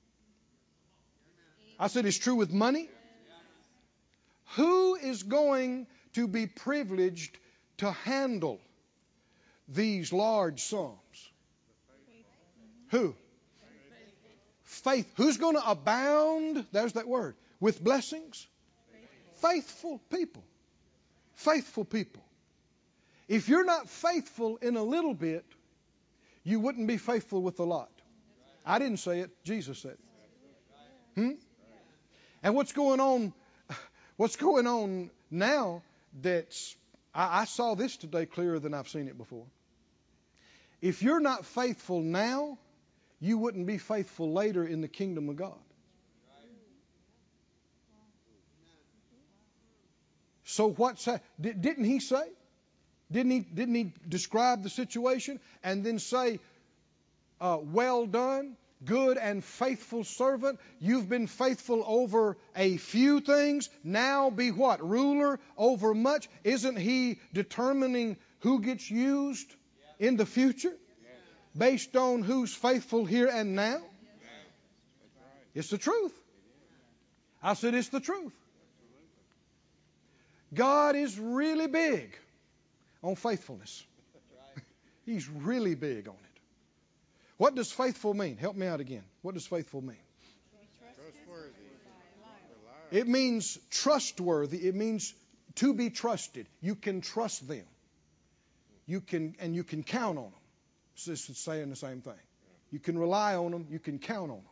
I said it's true with money. Who is going to be privileged to handle these large sums? Who? Faith. Who's going to abound, there's that word, with blessings? Faithful people. Faithful people. If you're not faithful in a little bit, you wouldn't be faithful with a lot. I didn't say it. Jesus said it. And what's going on now that's, I saw this today clearer than I've seen it before. If you're not faithful now, you wouldn't be faithful later in the kingdom of God. So what's that? Didn't he say? Didn't he describe the situation and then say, well done, good and faithful servant. You've been faithful over a few things. Now be what? Ruler over much. Isn't he determining who gets used in the future based on who's faithful here and now? It's the truth. I said it's the truth. God is really big on faithfulness. He's really big on it. What does faithful mean? Help me out again. What does faithful mean? Trustworthy. It means trustworthy. It means to be trusted. You can trust them. You can count on them. It's saying the same thing. You can rely on them. You can count on them.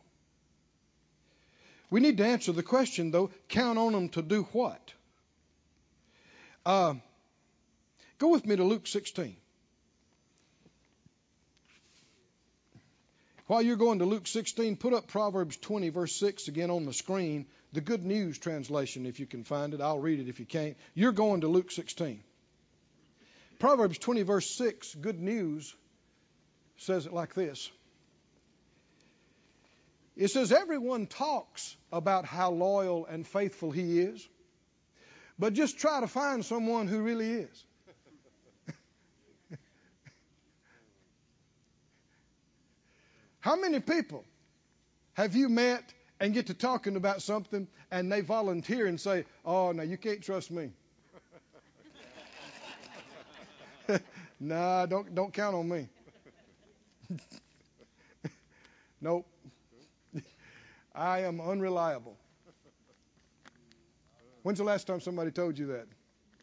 We need to answer the question, though, count on them to do what? Go with me to Luke 16. While you're going to Luke 16, put up Proverbs 20, verse 6 again on the screen. The Good News translation, if you can find it. I'll read it if you can't. You're going to Luke 16. Proverbs 20, verse 6, Good News, says it like this. It says, everyone talks about how loyal and faithful he is, but just try to find someone who really is. How many people have you met and get to talking about something and they volunteer and say, oh, no, you can't trust me. Nah, don't count on me. Nope. I am unreliable. When's the last time somebody told you that?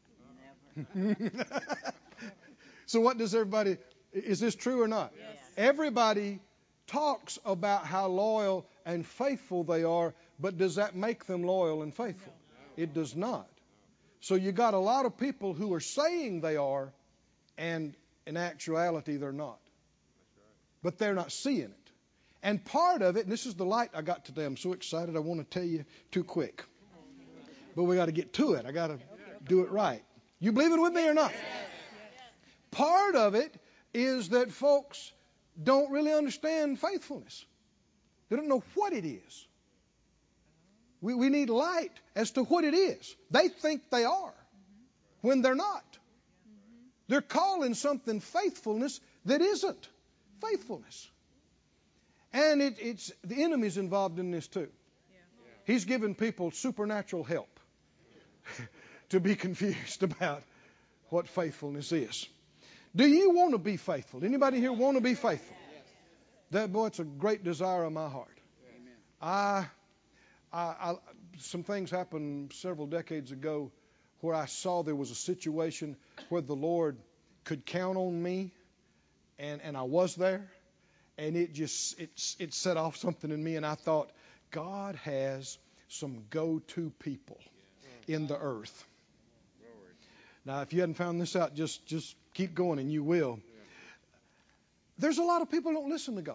Never. So what does everybody, is this true or not? Yes. Everybody talks about how loyal and faithful they are, but does that make them loyal and faithful? It does not. So you got a lot of people who are saying they are, and in actuality they're not. But they're not seeing it. And part of it, and this is the light I got today. I'm so excited I want to tell you too quick. But we got to get to it. I got to do it right. You believe it with me or not? Part of it is that folks don't really understand faithfulness. They don't know what it is. We need light as to what it is. They think they are when they're not. They're calling something faithfulness that isn't faithfulness. And it's the enemy's involved in this too. He's given people supernatural help to be confused about what faithfulness is. Do you want to be faithful? Anybody here want to be faithful? That, boy, it's a great desire of my heart. Some things happened several decades ago where I saw there was a situation where the Lord could count on me, and I was there, and it set off something in me, and I thought, God has some go-to people in the earth. Now, if you hadn't found this out, just keep going, and you will. There's a lot of people who don't listen to God.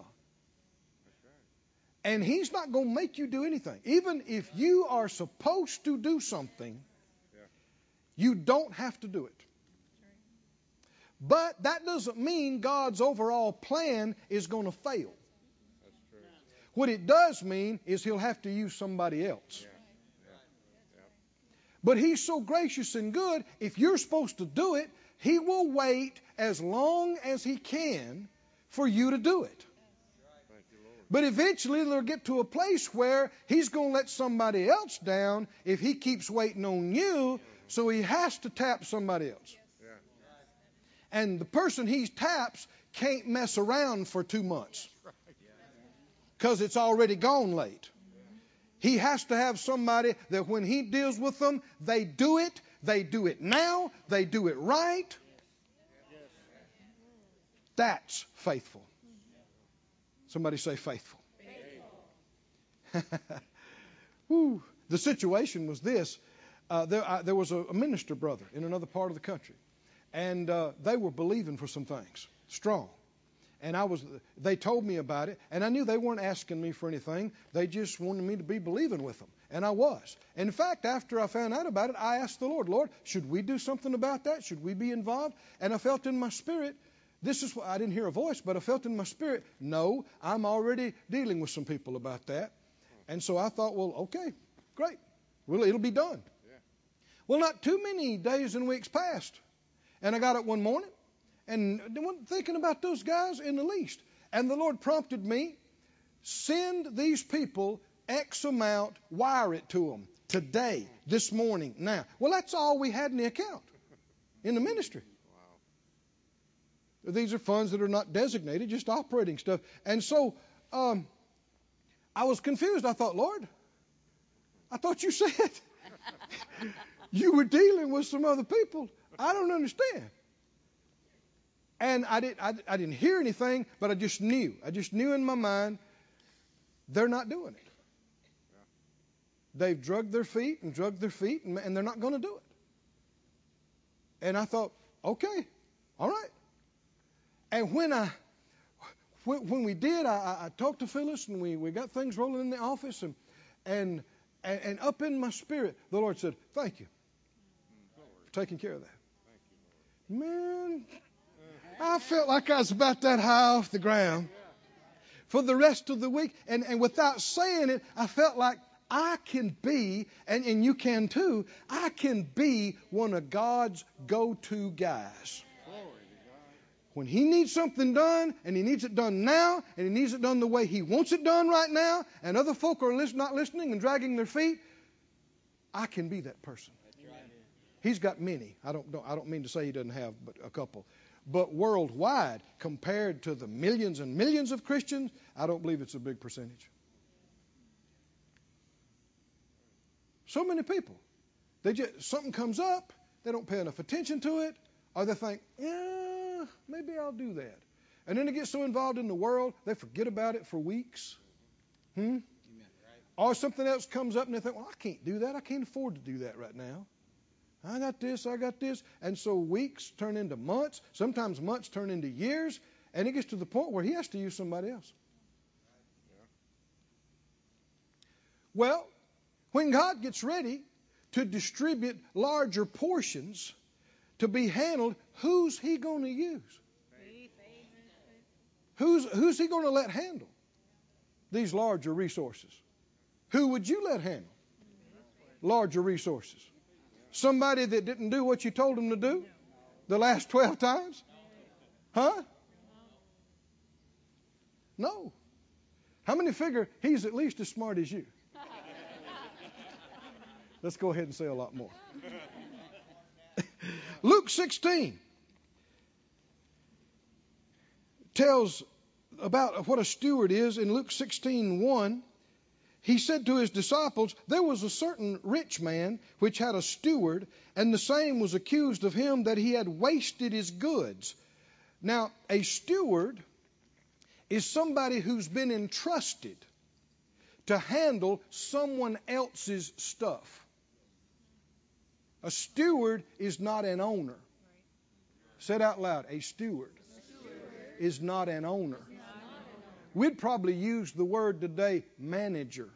And He's not going to make you do anything. Even if you are supposed to do something, you don't have to do it. But that doesn't mean God's overall plan is going to fail. What it does mean is He'll have to use somebody else. But He's so gracious and good, if you're supposed to do it, He will wait as long as He can for you to do it. But eventually they'll get to a place where He's going to let somebody else down if He keeps waiting on you, so He has to tap somebody else. And the person He taps can't mess around for 2 months because it's already gone late. He has to have somebody that when He deals with them, they do it now, they do it right. That's faithful. Somebody say faithful. Woo. The situation was this. There was a minister brother in another part of the country. And they were believing for some things. Strong. And they told me about it. And I knew they weren't asking me for anything. They just wanted me to be believing with them. And I was. In fact, after I found out about it, I asked the Lord, should we do something about that? Should we be involved? And I felt in my spirit, I didn't hear a voice, but I felt in my spirit, no, I'm already dealing with some people about that. And so I thought, well, okay, great. Well, it'll be done. Well, not too many days and weeks passed. And I got up one morning and wasn't thinking about those guys in the least. And the Lord prompted me, send these people X amount, wire it to them today, this morning, now. Well, that's all we had in the account in the ministry. These are funds that are not designated, just operating stuff. And so I was confused. I thought, Lord, I thought you said you were dealing with some other people. I don't understand. And I didn't hear anything, but I just knew. I just knew in my mind they're not doing it. They've drugged their feet, and they're not going to do it. And I thought, okay, all right. And when we did, I talked to Phyllis, and we got things rolling in the office, and up in my spirit, the Lord said, thank you for taking care of that. Man, I felt like I was about that high off the ground for the rest of the week. And without saying it, I felt like I can be, and you can too, I can be one of God's go-to guys. When he needs something done, and he needs it done now, and he needs it done the way he wants it done right now, and other folk are not listening and dragging their feet, I can be that person. He's got many. I don't mean to say he doesn't have but a couple. But worldwide, compared to the millions and millions of Christians, I don't believe it's a big percentage. So many people. Something comes up, they don't pay enough attention to it, or they think, yeah, maybe I'll do that. And then they get so involved in the world, they forget about it for weeks. Or something else comes up and they think, well, I can't do that. I can't afford to do that right now. I got this. And so weeks turn into months. Sometimes months turn into years. And it gets to the point where he has to use somebody else. Well, when God gets ready to distribute larger portions to be handled, who's he going to use? Who's he going to let handle these larger resources? Who would you let handle larger resources? Somebody that didn't do what you told them to do the last 12 times? Huh? No. How many figure he's at least as smart as you? Let's go ahead and say a lot more. Luke 16 tells about what a steward is. In Luke 16:1, he said to his disciples, there was a certain rich man which had a steward, and the same was accused of him that he had wasted his goods. Now, a steward is somebody who's been entrusted to handle someone else's stuff. A steward is not an owner. Say it out loud. A steward is not an owner. We'd probably use the word today, manager.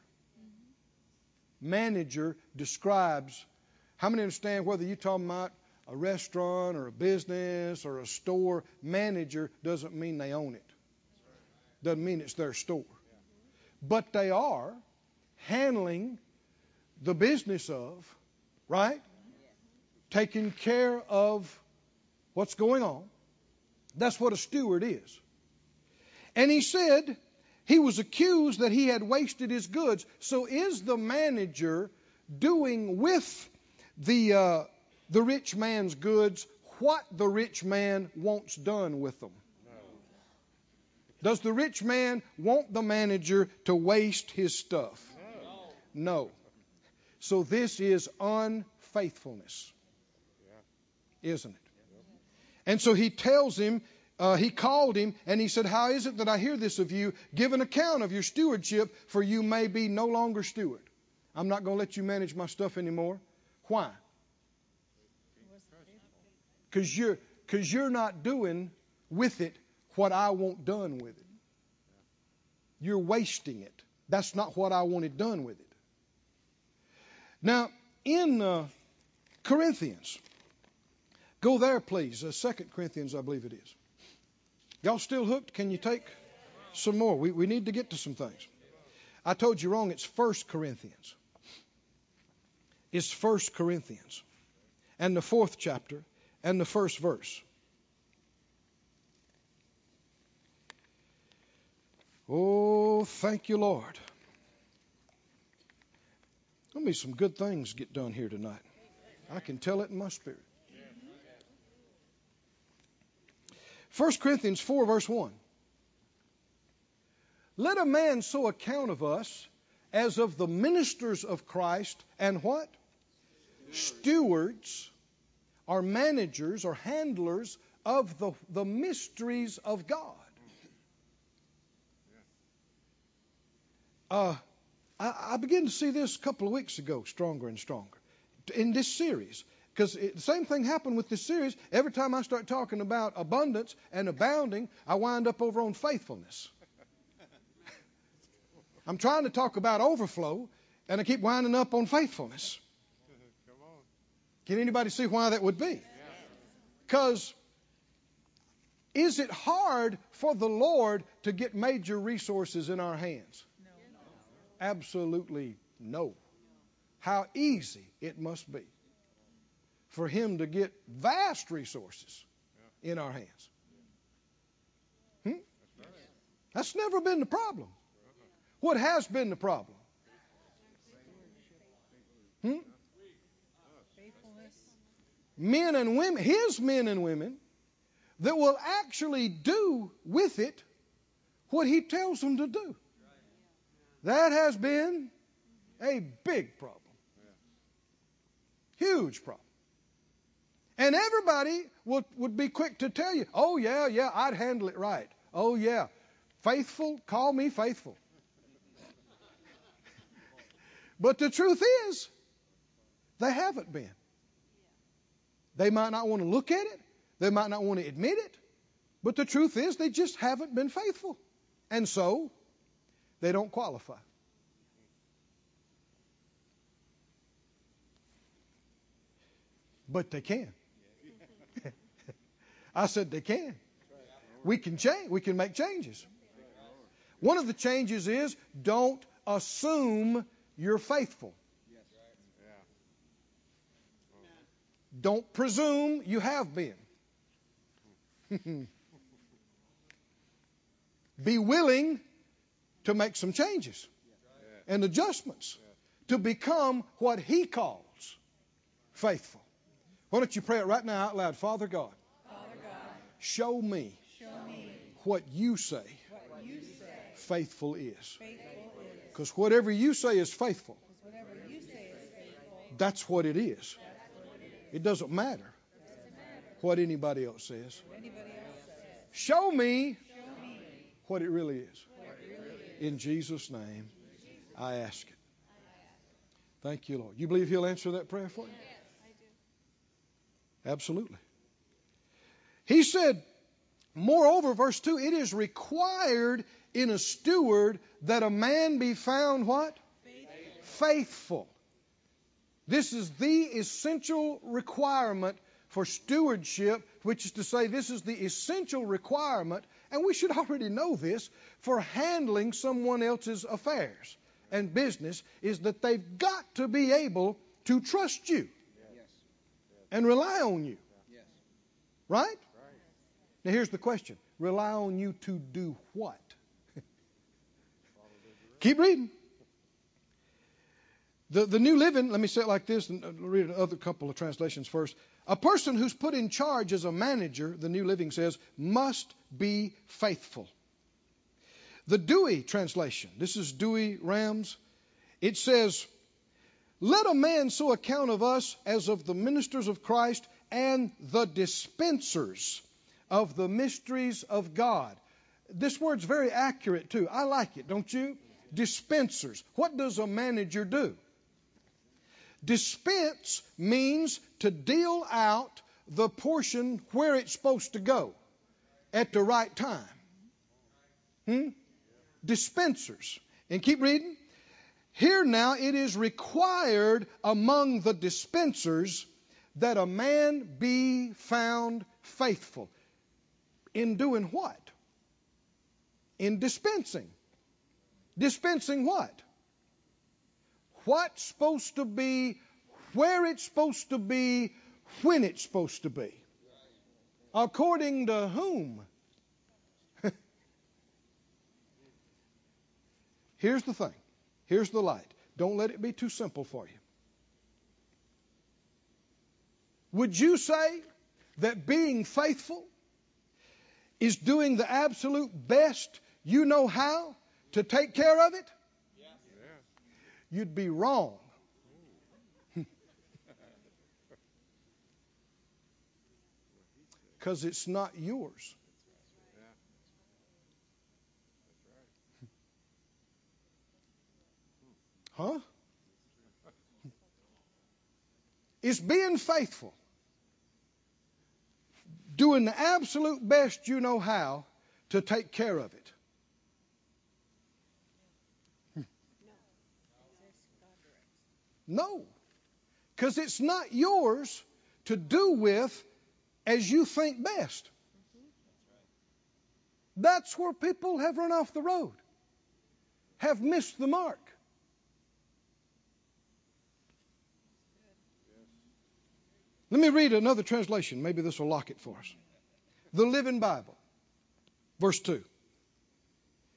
Manager describes, how many understand whether you're talking about a restaurant or a business or a store, manager doesn't mean they own it. Doesn't mean it's their store. But they are handling the business of, right? Taking care of what's going on. That's what a steward is. And he said he was accused that he had wasted his goods. So is the manager doing with the rich man's goods what the rich man wants done with them? No. Does the rich man want the manager to waste his stuff? No. So this is unfaithfulness. Isn't it? And so he tells him, he called him and he said, how is it that I hear this of you? Give an account of your stewardship, for you may be no longer steward. I'm not going to let you manage my stuff anymore. Why? Because you're not doing with it what I want done with it. You're wasting it. That's not what I wanted done with it. Now, in Corinthians, go there, please. 2 Corinthians, I believe it is. Y'all still hooked? Can you take some more? We need to get to some things. I told you wrong. It's 1 Corinthians. It's 1 Corinthians. And the 4th chapter and the 1st verse. Oh, thank you, Lord. There'll be some good things get done here tonight. I can tell it in my spirit. 1 Corinthians 4 verse 1. Let a man so account of us as of the ministers of Christ and what? Stewards or managers or handlers of the mysteries of God. I began to see this a couple of weeks ago, stronger and stronger, in this series. Because the same thing happened with this series. Every time I start talking about abundance and abounding, I wind up over on faithfulness. I'm trying to talk about overflow, and I keep winding up on faithfulness. Come on. Can anybody see why that would be? Because is it hard for the Lord to get major resources in our hands? No. Absolutely no. How easy it must be for him to get vast resources in our hands. That's never been the problem. What has been the problem? Faithfulness. Men and women, his men and women, that will actually do with it what he tells them to do. That has been a big problem. Huge problem. And everybody would be quick to tell you, oh, yeah, I'd handle it right. Oh, yeah. Faithful, call me faithful. But the truth is, they haven't been. They might not want to look at it. They might not want to admit it. But the truth is, they just haven't been faithful. And so, they don't qualify. But they can. I said they can. We can change. We can make changes. One of the changes is don't assume you're faithful. Don't presume you have been. Be willing to make some changes and adjustments to become what He calls faithful. Why don't you pray it right now out loud? Father God, show me what you say faithful is. Because whatever you say is faithful, that's what it is. It doesn't matter what anybody else says. Show me what it really is. In Jesus' name, I ask it. Thank you, Lord. You believe He'll answer that prayer for you? Absolutely. He said, moreover, verse 2, it is required in a steward that a man be found what? Faithful. This is the essential requirement for stewardship, which is to say this is the essential requirement, and we should already know this, for handling someone else's affairs and business, is that they've got to be able to trust you and rely on you. Right? Now here's the question. Rely on you to do what? Keep reading. The New Living, let me say it like this, and read another couple of translations first. A person who's put in charge as a manager, the New Living says, must be faithful. The Dewey translation, this is Dewey Rams, it says, let a man so account of us as of the ministers of Christ and the dispensers of the mysteries of God. This word's very accurate too. I like it, don't you? Dispensers. What does a manager do? Dispense means to deal out the portion where it's supposed to go at the right time. Dispensers. And keep reading. Here now it is required among the dispensers that a man be found faithful. In doing what? In dispensing. Dispensing what? What's supposed to be, where it's supposed to be, when it's supposed to be. According to whom? Here's the thing. Here's the light. Don't let it be too simple for you. Would you say that being faithful is doing the absolute best you know how to take care of it? You'd be wrong. Because it's not yours. Huh? It's being faithful. Doing the absolute best you know how to take care of it. No. Because it's not yours to do with as you think best. That's where people have run off the road. Have missed the mark. Let me read another translation. Maybe this will lock it for us. The Living Bible. Verse 2.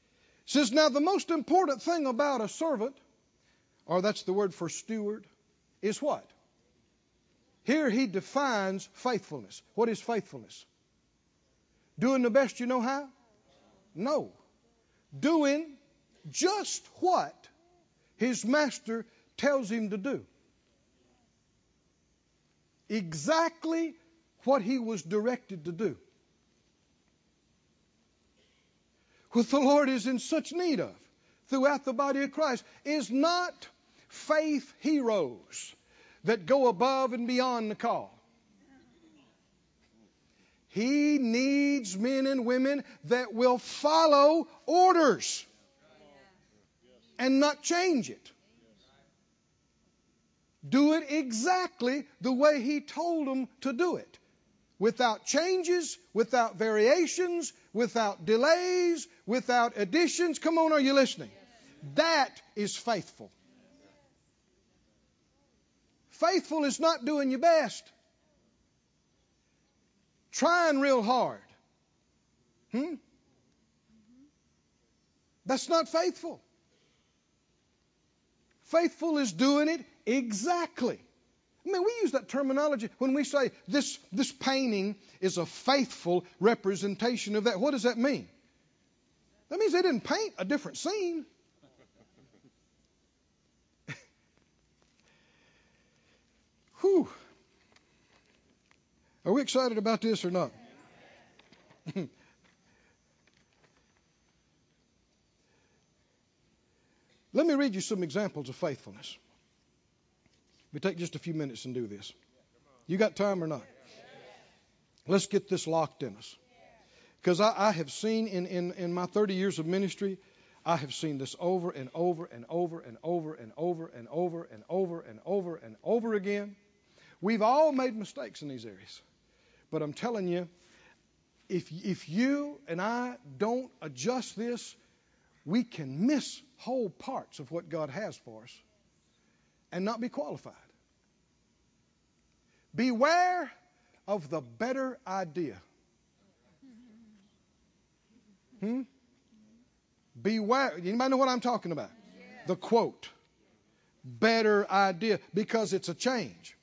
Says, now the most important thing about a servant, or that's the word for steward, is what? Here he defines faithfulness. What is faithfulness? Doing the best you know how? No. Doing just what his master tells him to do. Exactly what he was directed to do. What the Lord is in such need of throughout the body of Christ is not faith heroes that go above and beyond the call. He needs men and women that will follow orders and not change it. Do it exactly the way He told them to do it. Without changes, without variations, without delays, without additions. Come on, are you listening? That is faithful. Faithful is not doing your best. Trying real hard. That's not faithful. Faithful is doing it exactly. I mean, we use that terminology when we say this painting is a faithful representation of that. What does that mean? That means they didn't paint a different scene. Whew. Are we excited about this or not? Let me read you some examples of faithfulness. We take just a few minutes and do this. You got time or not? Let's get this locked in us. Because I have seen in my 30 years of ministry, I have seen this over and over and over and over and over and over and over and over and over again. We've all made mistakes in these areas. But I'm telling you, if you and I don't adjust this, we can miss whole parts of what God has for us and not be qualified. Beware of the better idea. Beware. Anybody know what I'm talking about? Yeah. The quote. Better idea. Because it's a change.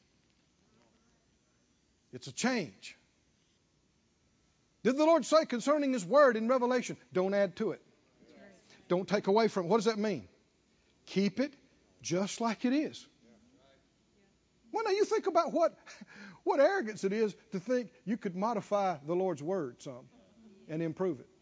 It's a change. Did the Lord say concerning His Word in Revelation, don't add to it. Don't take away from it. What does that mean? Keep it just like it is. Well, now you think about what arrogance it is to think you could modify the Lord's Word some and improve it.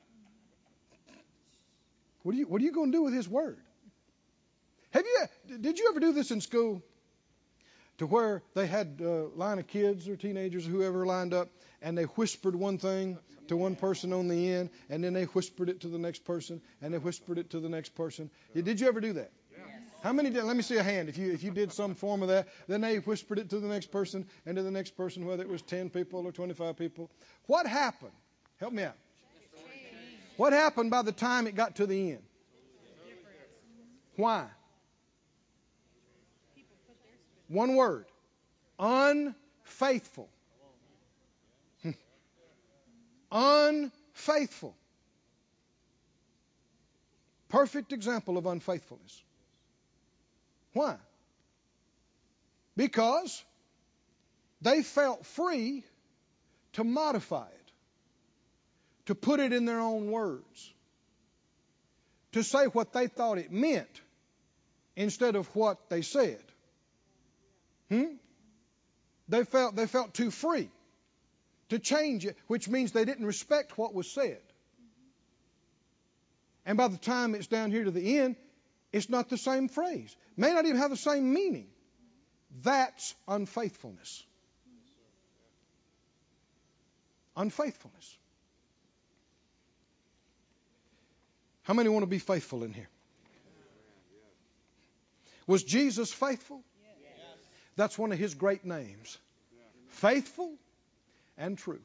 What are you going to do with His Word? Did you ever do this in school? To where they had a line of kids or teenagers or whoever lined up, and they whispered one thing to one person on the end, and then they whispered it to the next person, and they whispered it to the next person. Did you ever do that? Yes. How many did? Let me see a hand. If you did some form of that, then they whispered it to the next person and to the next person, whether it was 10 people or 25 people. What happened? Help me out. What happened by the time it got to the end? Why? One word. Unfaithful. Unfaithful. Perfect example of unfaithfulness. Why? Because they felt free to modify it, to put it in their own words, to say what they thought it meant instead of what they said. They felt too free to change it, which means they didn't respect what was said. And by the time it's down here to the end, it's not the same phrase. May not even have the same meaning. That's unfaithfulness. Unfaithfulness. How many want to be faithful in here? Was Jesus faithful? That's one of His great names. Faithful and true.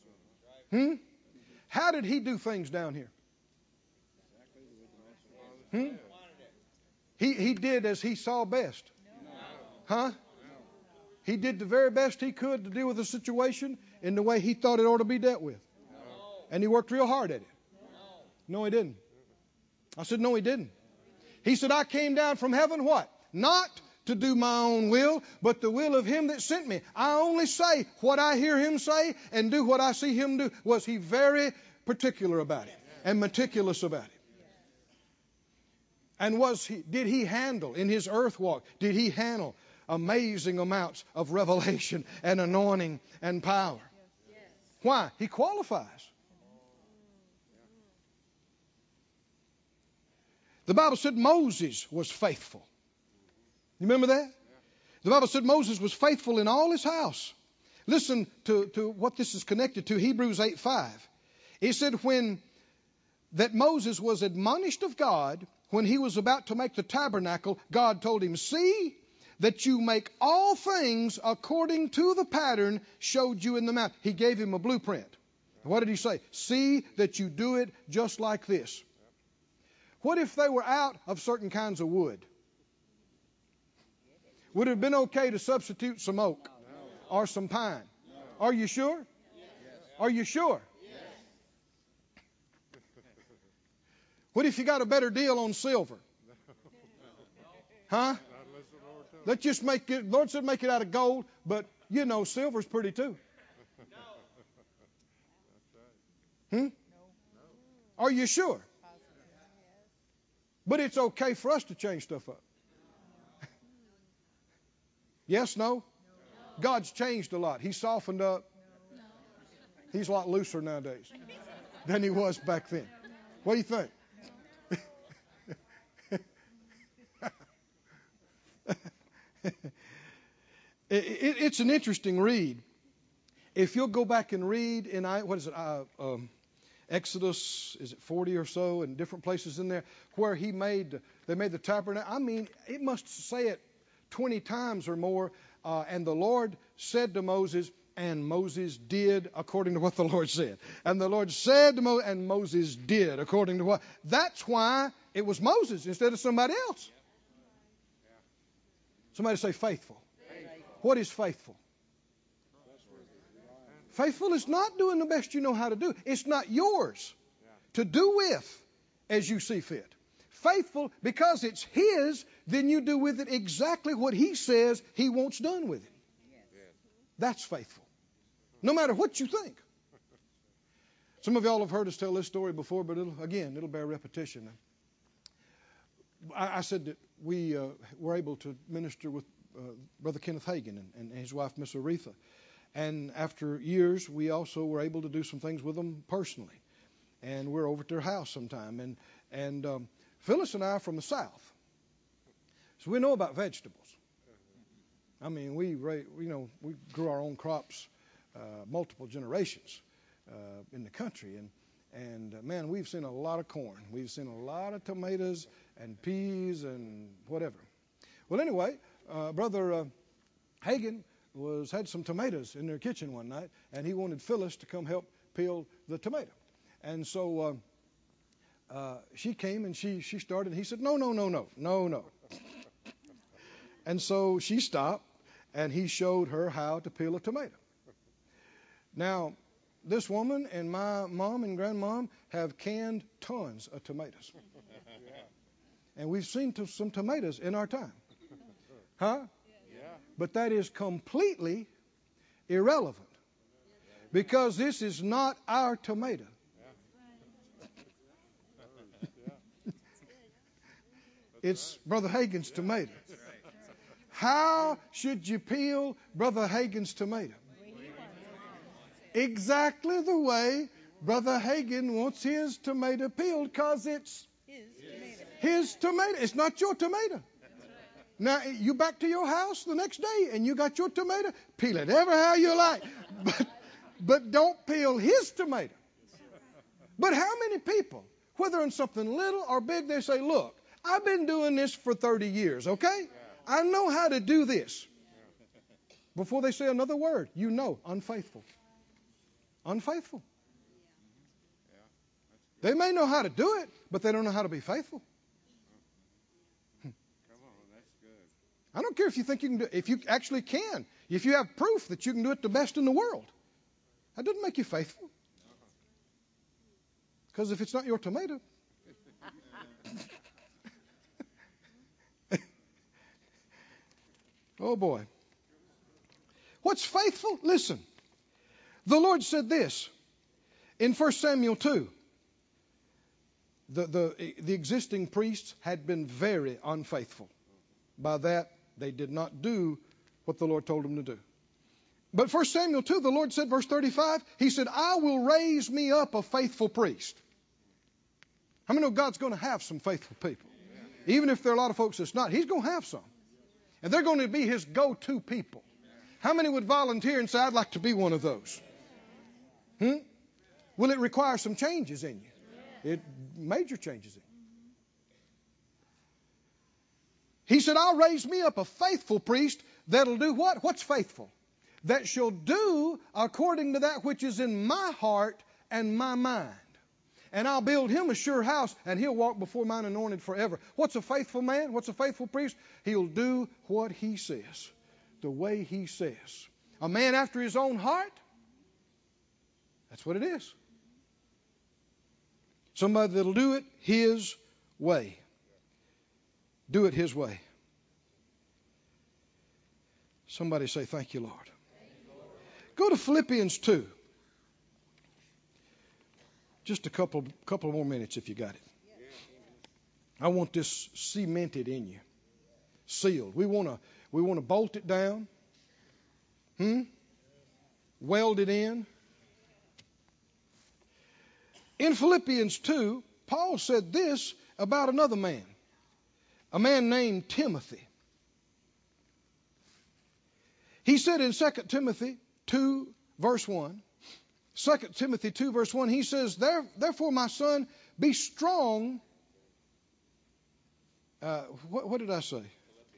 How did He do things down here? He did as He saw best. Huh? He did the very best He could to deal with the situation in the way He thought it ought to be dealt with. And He worked real hard at it. No, He didn't. I said, no, he didn't. He said, I came down from heaven, what? Not to do my own will, but the will of him that sent me. I only say what I hear him say and do what I see him do. Was he very particular about it and meticulous about it? And did he handle in his earth walk, did he handle amazing amounts of revelation and anointing and power? Why? He qualifies. The Bible said Moses was faithful. You remember that? The Bible said Moses was faithful in all his house. Listen to what this is connected to. Hebrews 8:5. It said that Moses was admonished of God when he was about to make the tabernacle. God told him, see that you make all things according to the pattern showed you in the mount. He gave him a blueprint. What did he say? See that you do it just like this. What if they were out of certain kinds of wood? Would it have been okay to substitute some oak or some pine? Are you sure? Are you sure? What if you got a better deal on silver? Huh? Let's just make it, Lord said make it out of gold, but you know silver's pretty too. Are you sure? But it's okay for us to change stuff up. Yes, no? God's changed a lot. He's softened up. He's a lot looser nowadays than he was back then. What do you think? It's an interesting read. If you'll go back and read in Exodus, is it 40 or so, and different places in there where they made the tabernacle. I mean, it must say it 20 times or more. And the Lord said to Moses, and Moses did according to what the Lord said. And the Lord said to Moses, and Moses did according to what. That's why it was Moses instead of somebody else. Somebody say faithful. What is faithful? Faithful is not doing the best you know how to do. It's not yours to do with as you see fit. Faithful, because it's his, then you do with it exactly what he says he wants done with it. That's faithful. No matter what you think. Some of y'all have heard us tell this story before, but it'll bear repetition. I said that we were able to minister with Brother Kenneth Hagin and his wife, Miss Aretha. And after years, we also were able to do some things with them personally. And we're over at their house sometime. And Phyllis and I are from the South. So we know about vegetables. I mean, we grew our own crops multiple generations in the country. And man, we've seen a lot of corn. We've seen a lot of tomatoes and peas and whatever. Well, anyway, Brother Hagin had some tomatoes in their kitchen one night, and he wanted Phyllis to come help peel the tomato. And so she came and she started. And he said, no. And so she stopped, and he showed her how to peel a tomato. Now, this woman and my mom and grandmom have canned tons of tomatoes. And we've seen some tomatoes in our time. Huh? But that is completely irrelevant. Because this is not our tomato. It's Brother Hagin's tomato. How should you peel Brother Hagin's tomato? Exactly the way Brother Hagin wants his tomato peeled, because it's his tomato. It's not your tomato. Now, you back to your house the next day and you got your tomato, peel it ever how you like. But don't peel his tomato. But how many people, whether in something little or big, they say, look, I've been doing this for 30 years, okay? I know how to do this. Before they say another word, unfaithful. Unfaithful. They may know how to do it, but they don't know how to be faithful. I don't care if you think you can do it. If you actually can. If you have proof that you can do it the best in the world. That doesn't make you faithful. Because if it's not your tomato, Oh boy. What's faithful? Listen. The Lord said this in 1 Samuel 2. The existing priests had been very unfaithful. By that, they did not do what the Lord told them to do. But 1 Samuel 2, the Lord said, verse 35, He said, I will raise me up a faithful priest. How many know God's going to have some faithful people? Even if there are a lot of folks that's not, He's going to have some. And they're going to be His go-to people. How many would volunteer and say, I'd like to be one of those? Will it require some changes in you? Major changes in you. He said, I'll raise me up a faithful priest that'll do what? What's faithful? That shall do according to that which is in my heart and my mind. And I'll build him a sure house, and he'll walk before mine anointed forever. What's a faithful man? What's a faithful priest? He'll do what he says, the way he says. A man after his own heart? That's what it is. Somebody that'll do it his way. Do it his way. Somebody say, thank you, Lord. Go to Philippians 2. Just a couple more minutes if you got it. I want this cemented in you. Sealed. We want to bolt it down. Weld it in. In Philippians 2, Paul said this about another man. A man named Timothy. He said in 2 Timothy 2 verse 1, 2 Timothy 2 verse 1, he says, Therefore, my son, be strong. What did I say?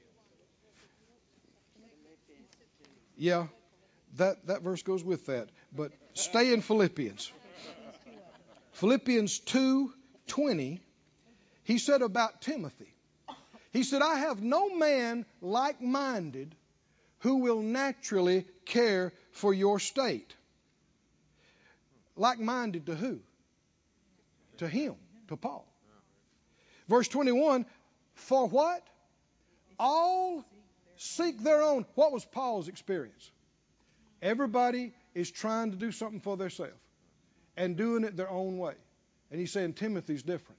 Yeah, that verse goes with that. But stay in Philippians. Philippians 2:20, he said about Timothy. He said, I have no man like-minded who will naturally care for your state. Like-minded to who? To him, to Paul. Verse 21, for what? All seek their own. What was Paul's experience? Everybody is trying to do something for themselves and doing it their own way. And he's saying Timothy's different.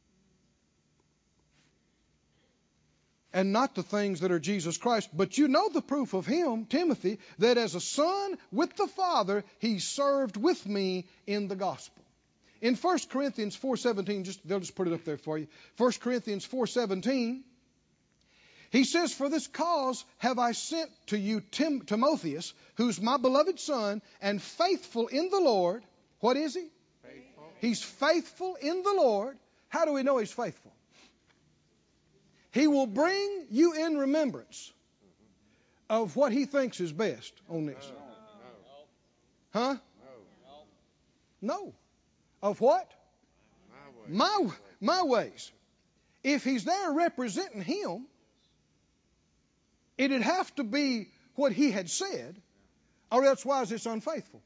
And not the things that are Jesus Christ. But you know the proof of him, Timothy, that as a son with the Father, he served with me in the gospel. In 1 Corinthians 4:17, they'll just put it up there for you. 1 Corinthians 4:17, he says, for this cause have I sent to you Timotheus, who's my beloved son and faithful in the Lord. What is he? Faithful. He's faithful in the Lord. How do we know he's faithful? He will bring you in remembrance of what he thinks is best on this. No. Huh? No. No. Of what? My way. My ways. If he's there representing him, it'd have to be what he had said, or else why is this unfaithful?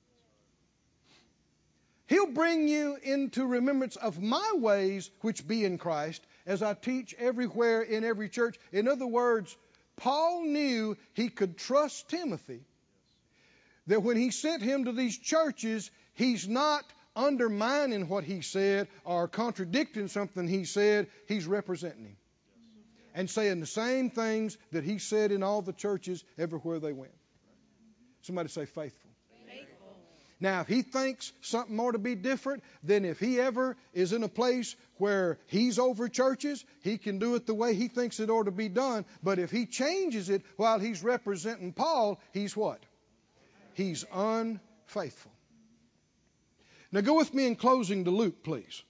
He'll bring you into remembrance of my ways, which be in Christ, as I teach everywhere in every church. In other words, Paul knew he could trust Timothy, that when he sent him to these churches, he's not undermining what he said or contradicting something he said. He's representing him and saying the same things that he said in all the churches everywhere they went. Somebody say faithful. Now, if he thinks something ought to be different, then if he ever is in a place where he's over churches, he can do it the way he thinks it ought to be done. But if he changes it while he's representing Paul, he's what? He's unfaithful. Now go with me in closing to Luke, please.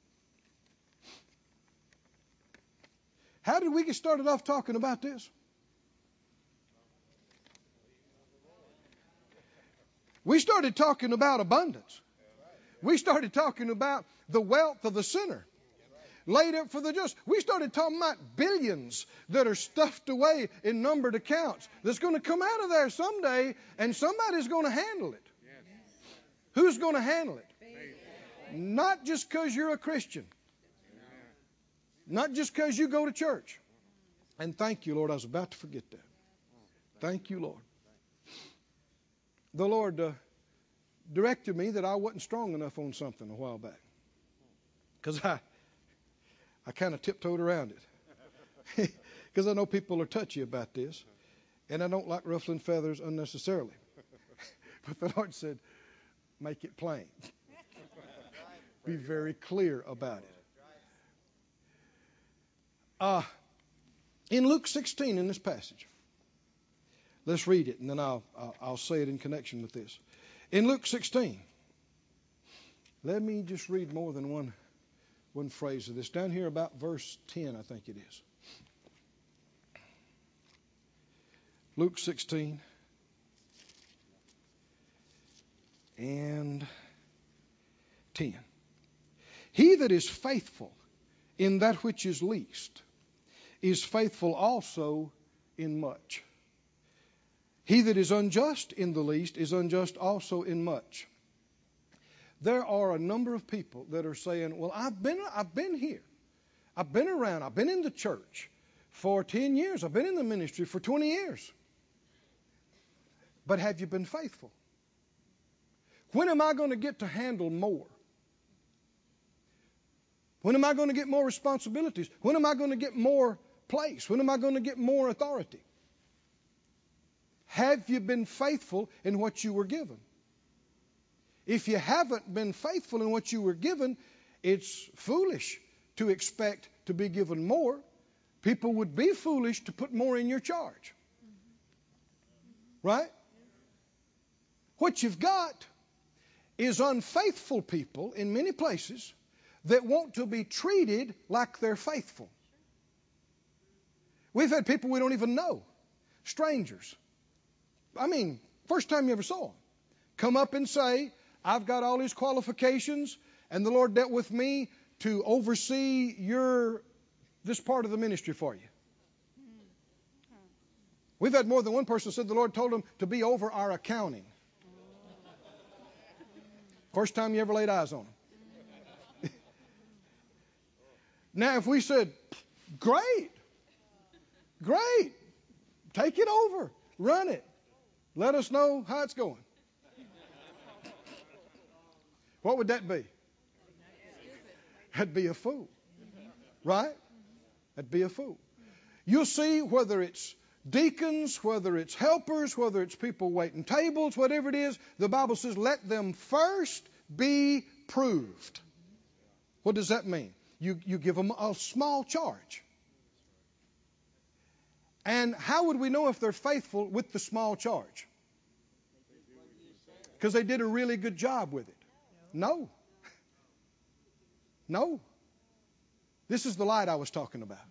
How did we get started off talking about this? We started talking about abundance. We started talking about the wealth of the sinner laid up for the just. We started talking about billions that are stuffed away in numbered accounts that's going to come out of there someday, and somebody's going to handle it. Who's going to handle it? Not just because you're a Christian. Not just because you go to church. And thank you, Lord. I was about to forget that. Thank you, Lord. The Lord directed me that I wasn't strong enough on something a while back. Because I kind of tiptoed around it. Because I know people are touchy about this. And I don't like ruffling feathers unnecessarily. But the Lord said, make it plain. Be very clear about it. In Luke 16, in this passage, let's read it, and then I'll say it in connection with this. In Luke 16, let me just read more than one phrase of this. Down here about verse 10, I think it is. Luke 16 and 10. He that is faithful in that which is least is faithful also in much. He that is unjust in the least is unjust also in much. There are a number of people that are saying, well, I've been here. I've been around. I've been in the church for 10 years. I've been in the ministry for 20 years. But have you been faithful? When am I going to get to handle more? When am I going to get more responsibilities? When am I going to get more place? When am I going to get more authority? Have you been faithful in what you were given? If you haven't been faithful in what you were given, it's foolish to expect to be given more. People would be foolish to put more in your charge. Right? What you've got is unfaithful people in many places that want to be treated like they're faithful. We've had people we don't even know, strangers. I mean, first time you ever saw them, come up and say, I've got all these qualifications, and the Lord dealt with me to oversee this part of the ministry for you. We've had more than one person said the Lord told them to be over our accounting. First time you ever laid eyes on them. Now, if we said, great, take it over, run it, let us know how it's going. What would that be? That'd be a fool. Right? That'd be a fool. You'll see whether it's deacons, whether it's helpers, whether it's people waiting tables, whatever it is, the Bible says, let them first be proved. What does that mean? You give them a small charge. And how would we know if they're faithful with the small charge? Because they did a really good job with it. No. This is the light I was talking about.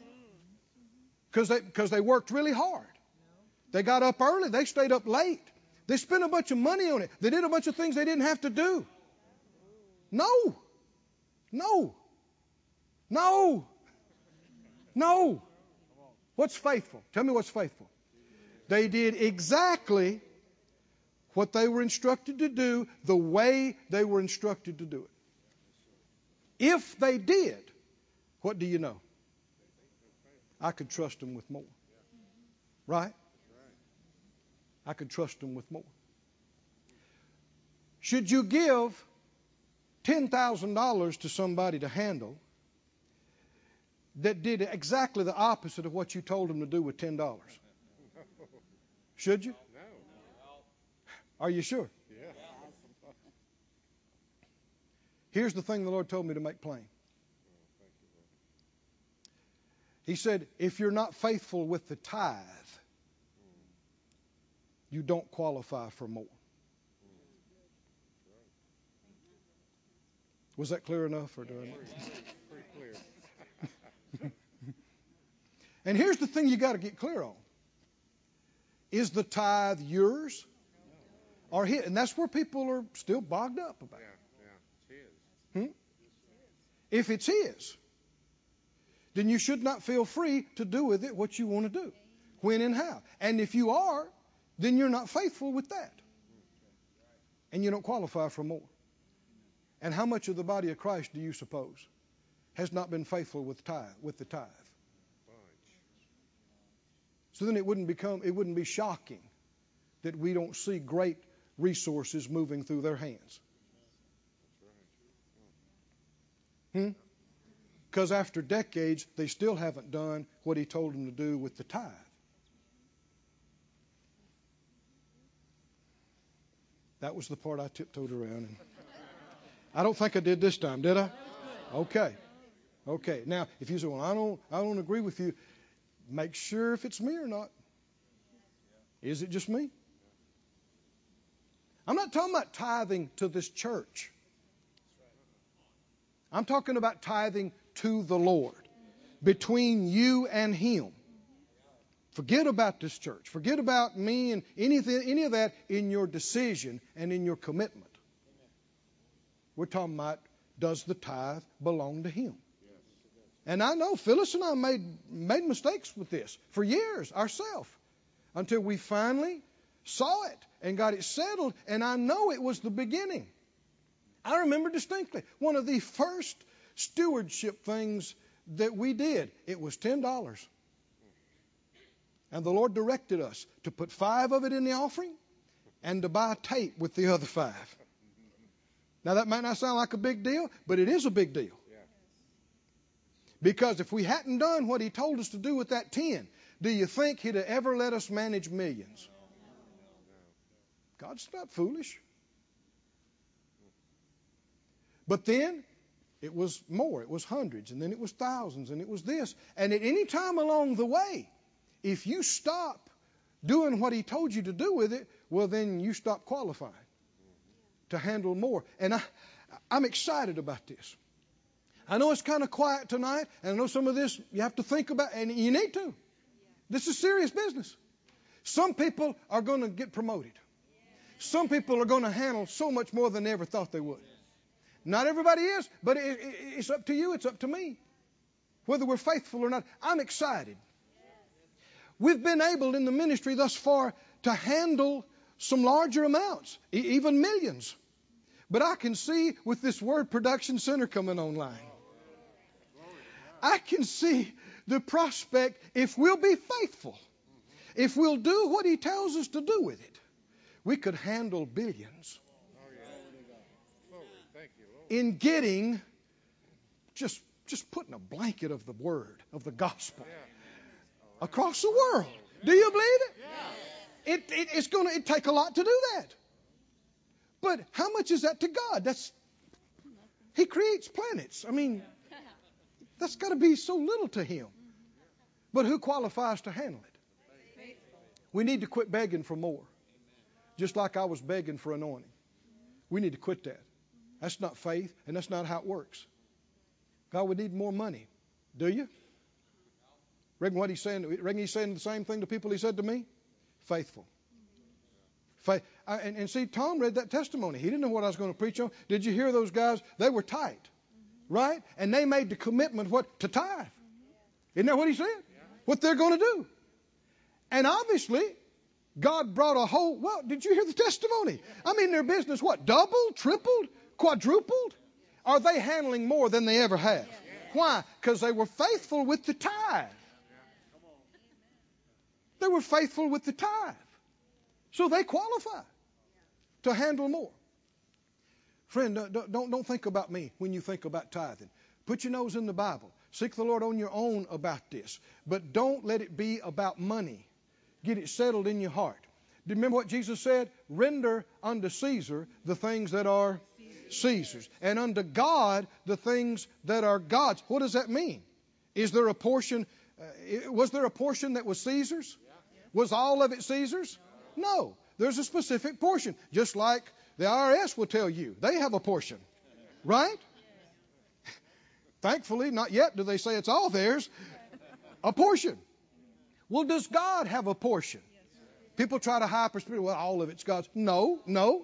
Because they worked really hard. They got up early. They stayed up late. They spent a bunch of money on it. They did a bunch of things they didn't have to do. No. What's faithful? Tell me what's faithful. They did exactly what they were instructed to do, the way they were instructed to do it. If they did, what do you know? I could trust them with more. Right? I could trust them with more. Should you give $10,000 to somebody to handle that did exactly the opposite of what you told them to do with $10? Should you? No. Are you sure? Yeah. Here's the thing the Lord told me to make plain. He said, if you're not faithful with the tithe, you don't qualify for more. Was that clear enough? Or do I... Pretty clear. And here's the thing you got to get clear on. Is the tithe yours or his? And that's where people are still bogged up about. Yeah, it's his. If it's his, then you should not feel free to do with it what you want to do, when and how. And if you are, then you're not faithful with that. And you don't qualify for more. And how much of the body of Christ do you suppose has not been faithful with the tithe. Bunch. So then it wouldn't be shocking that we don't see great resources moving through their hands. That's right. Because after decades, they still haven't done what he told them to do with the tithe. That was the part I tiptoed around. And I don't think I did this time, did I? Okay. Okay. Now, if you say, well, I don't agree with you, make sure if it's me or not. Is it just me? I'm not talking about tithing to this church. I'm talking about tithing to the Lord, between you and Him. Forget about this church. Forget about me and any of that in your decision and in your commitment. We're talking about, does the tithe belong to Him? And I know Phyllis and I made mistakes with this for years ourselves, until we finally saw it and got it settled. And I know it was the beginning. I remember distinctly one of the first stewardship things that we did. It was $10. And the Lord directed us to put 5 of it in the offering and to buy tape with the other 5. Now that might not sound like a big deal, but it is a big deal. Yeah. Because if we hadn't done what He told us to do with that 10, do you think He'd have ever let us manage millions? God's not foolish. But then it was more. It was hundreds, and then it was thousands, and it was this. And at any time along the way, if you stop doing what He told you to do with it, well, then you stop qualifying to handle more. And I'm excited about this. I know it's kind of quiet tonight, and I know some of this you have to think about, and you need to. This is serious business. Some people are going to get promoted. Some people are going to handle so much more than they ever thought they would. Not everybody is, but it's up to you. It's up to me. Whether we're faithful or not. I'm excited. We've been able in the ministry thus far to handle some larger amounts, even millions. But I can see with this Word Production Center coming online, I can see the prospect, if we'll be faithful, if we'll do what He tells us to do with it, we could handle billions. Thank you, Lord. In getting, just putting a blanket of the Word, of the gospel, across the world. Do you believe it? It's going to take a lot to do that. But how much is that to God? He creates planets. I mean, that's got to be so little to Him. But who qualifies to handle it? We need to quit begging for more. Just like I was begging for anointing. We need to quit that. That's not faith, and that's not how it works. God, we need more money. Do you? Reckon what He's saying? Reckon He's saying the same thing to people He said to me? Faithful. Faith. And see, Tom read that testimony. He didn't know what I was going to preach on. Did you hear those guys? They were tight. Right? And they made the commitment to tithe. Isn't that what he said? What they're going to do. And obviously, God brought did you hear the testimony? I mean, their business, doubled, tripled, quadrupled? Are they handling more than they ever have? Why? Because they were faithful with the tithe. They were faithful with the tithe. So they qualify to handle more. Friend, don't think about me when you think about tithing. Put your nose in the Bible. Seek the Lord on your own about this. But don't let it be about money. Get it settled in your heart. Do you remember what Jesus said? Render unto Caesar the things that are Caesar's, and unto God the things that are God's. What does that mean? Is there a portion? Was there a portion that was Caesar's? Was all of it Caesar's? No. There's a specific portion. Just like the IRS will tell you. They have a portion. Right? Thankfully, not yet do they say it's all theirs. A portion. Well, does God have a portion? People try to hyper-spirit. Well, all of it's God's. No.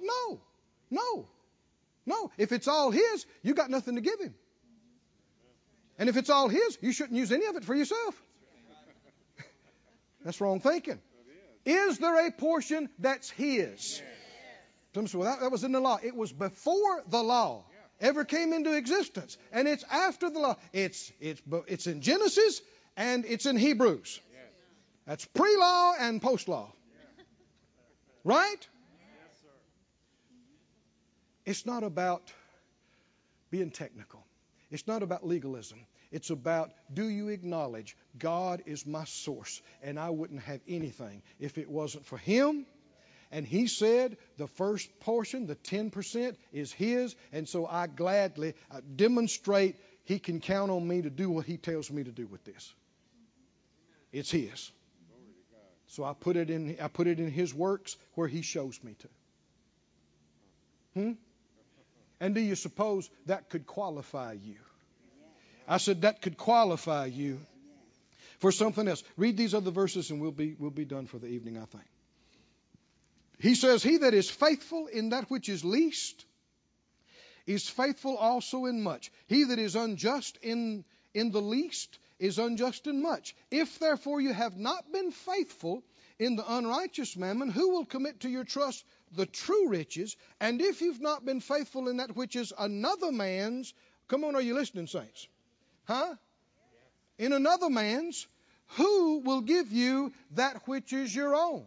If it's all His, you got nothing to give Him. And if it's all His, you shouldn't use any of it for yourself. That's wrong thinking. Is there a portion that's His? Some say, well, that was in the law. It was before the law. ever came into existence. And it's after the law. It's in Genesis and it's in Hebrews. That's pre-law and post-law. Right? It's not about being technical. It's not about legalism. It's about, do you acknowledge God is my source and I wouldn't have anything if it wasn't for Him? And He said the first portion, the 10%, is His. And so I gladly demonstrate He can count on me to do what He tells me to do with this. It's His. So I put it in His works where He shows me to. And do you suppose that could qualify you? I said that could qualify you for something else. Read these other verses and we'll be done for the evening, I think. He says, he that is faithful in that which is least is faithful also in much. He that is unjust in the least is unjust in much. If therefore you have not been faithful in the unrighteous mammon, who will commit to your trust the true riches? And if you've not been faithful in that which is another man's, come on, are you listening, saints? Huh? In another man's, who will give you that which is your own?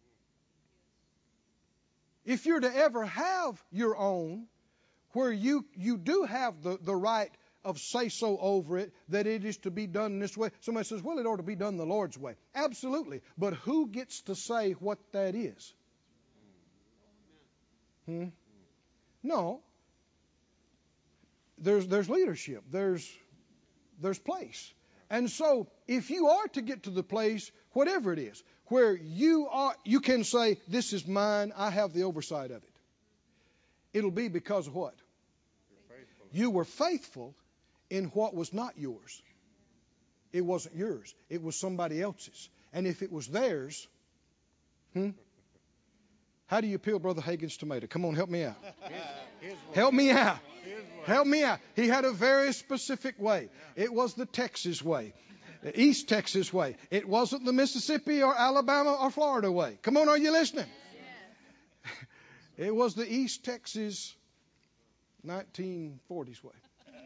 If you're to ever have your own, where you do have the right of say-so over it, that it is to be done this way. Somebody says, well, it ought to be done the Lord's way. Absolutely. But who gets to say what that is? No. There's leadership. There's place. And so if you are to get to the place, whatever it is, where you can say, this is mine, I have the oversight of it. It'll be because of what? You were faithful in what was not yours. It wasn't yours. It was somebody else's. And if it was theirs, how do you peel Brother Hagin's tomato? Come on, help me out. Help me out. Help me out. He had a very specific way. It was the Texas way. The East Texas way. It wasn't the Mississippi or Alabama or Florida way. Come on, are you listening? It was the East Texas 1940s way.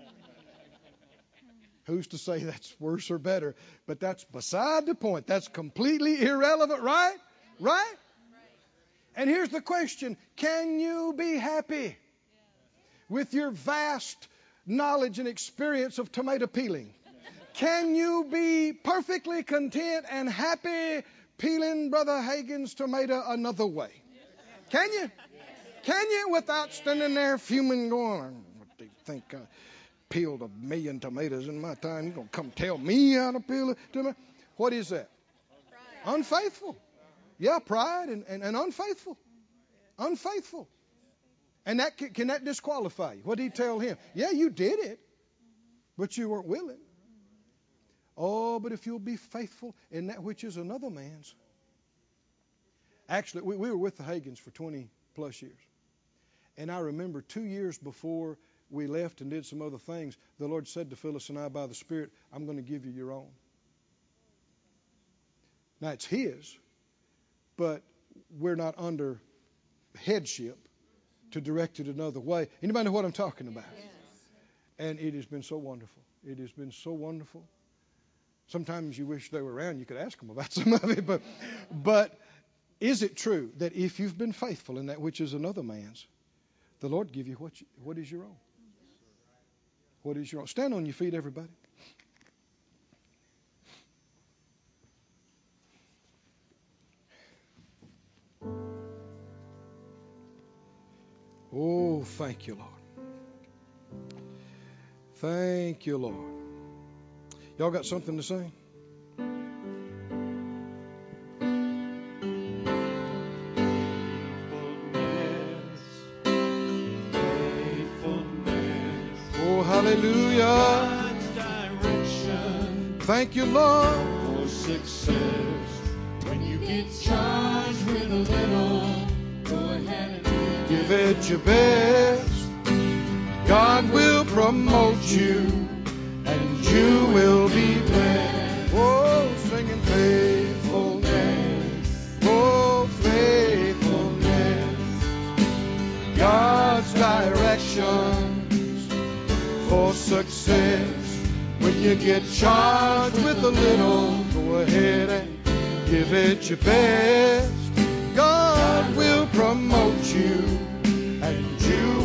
Who's to say that's worse or better? But that's beside the point. That's completely irrelevant, right? Right? And here's the question. Can you be happy with your vast knowledge and experience of tomato peeling? Can you be perfectly content and happy peeling Brother Hagin's tomato another way? Can you? Can you, without standing there fuming going, what do you think? I peeled 1 million tomatoes in my time. You're going to come tell me how to peel a tomato? What is that? Pride. Unfaithful. Yeah, pride and unfaithful. Unfaithful. And can that disqualify you? What did he tell him? Yeah, you did it, but you weren't willing. Oh, but if you'll be faithful in that which is another man's. Actually, we were with the Hagins for 20 plus years. And I remember 2 years before we left and did some other things, the Lord said to Phyllis and I by the Spirit, I'm going to give you your own. Now, it's His, but we're not under headship to direct it another way. Anybody know what I'm talking about? Yes. And it has been so wonderful. It has been so wonderful. Sometimes you wish they were around. You could ask them about some of it. But is it true that if you've been faithful in that which is another man's, the Lord give you what is your own? What is your own? Stand on your feet, everybody. Oh, thank you, Lord. Thank you, Lord. Y'all got something to say? Oh, hallelujah. Thank you, Lord. For success. When you get charged with a little, go ahead and give it your best. God will promote you, and you will be blessed. Oh, singing faithfulness. Oh, faithfulness. God's direction for success. When you get charged with a little, go ahead and give it your best. God will promote you, and you